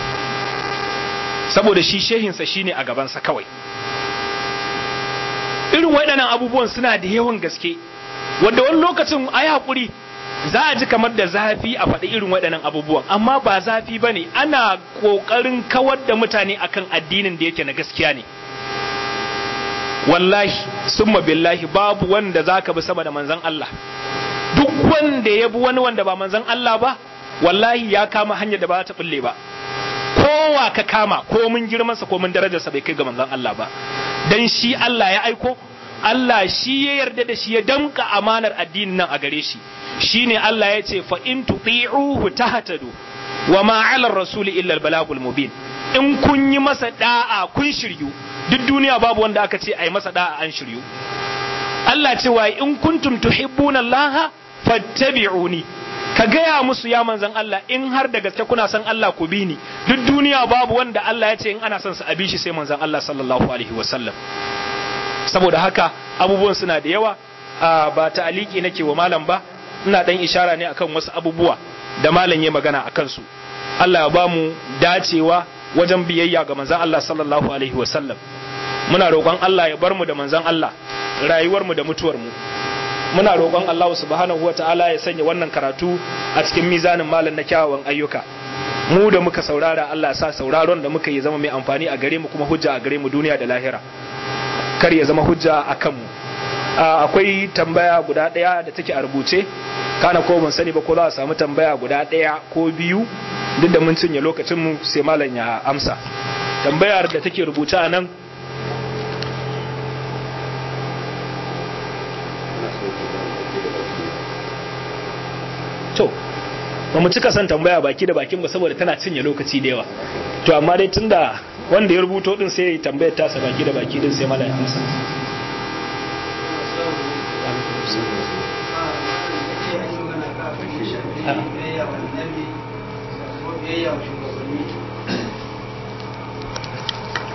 saboda shi shehinsa shi ne a gabansa kawai. Irin waɗannan abubuwan suna da yawan gaske, wanda wani lokacin ai hakuri za a ji kamar da zafi a faɗi irin waɗannan abubuwan, amma ba zafi ba ne, ana ƙoƙarin kawar da mutane akan addinin da yake na gaskiya ne. Wallahi summa billahi babu wanda za ka bi sama da manzan Allah. Duk wanda ya bi wani wanda ba manzan Allah ba, wallahi ya kama hanyar da ba ta bulle ba. Kowa ka kama, ko mun girmansa ko mun darajarsa bai kai ga manzan Allah ba. Dan shi Allah ya aiko, Allah shi ya yarda da shi ya damka amanar addinin nan a gare shi. Shine Allah ya ce fa in tuti'uhu tahtadu wa ma 'ala ar-rasul illa al-balagul mubin. In kun yi masa da'a kun shiryu, duk duniya babu wanda aka ce ai masa da'a an shiryu. Allah ce wa in kuntum tuhibbuna Allah fattabi'uni, ka gaya musu ya manzan Allah in har da gaske kuna san Allah ku bi ni. Duk duniya babu wanda Allah ya ce in ana son sa abi shi sai manzan Allah sallallahu alaihi wasallam. Saboda haka abubuwan suna da yawa, ba ta'aliki nake wa malam ba, ina dan ishara ne akan wasu abubuwa da malam ya magana akan su. Allah ya ba mu dacewa wajen biyayya ga manzan Allah sallallahu alaihi wasallam. Muna roƙon Allah ya bar mu da manzan Allah, rayuwar mu da mutuwar mu. Muna roƙon Allah subhanahu wataala ya sanya wannan karatu a cikin mizanin malam na kyawawan ayyuka. Mu da muka saurara, Allah ya sa sauraron da muka yi zama mai amfani a gare mu kuma hujja a gare mu duniya da lahira. Kar ya zama hujja a kanmu. Akwai tambaya guda ɗaya da take a rubuce, kana ko ban sani ba ko za a samu tambaya guda ɗaya ko biyu, duk da mun cinye lokacin mu sai malam ya amsa. Tambayar da take rubuce a nan, to ba mu cika son tambaya baki da bakin ba saboda tana cinye lokaci da yawa. To amma dai tunda wanda ya rubuto din sai tambayar tasa baki da baki din sai malam ya amsa.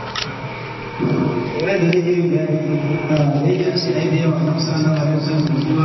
Wadda zai yi bayani a da yake su da yawa na musamman a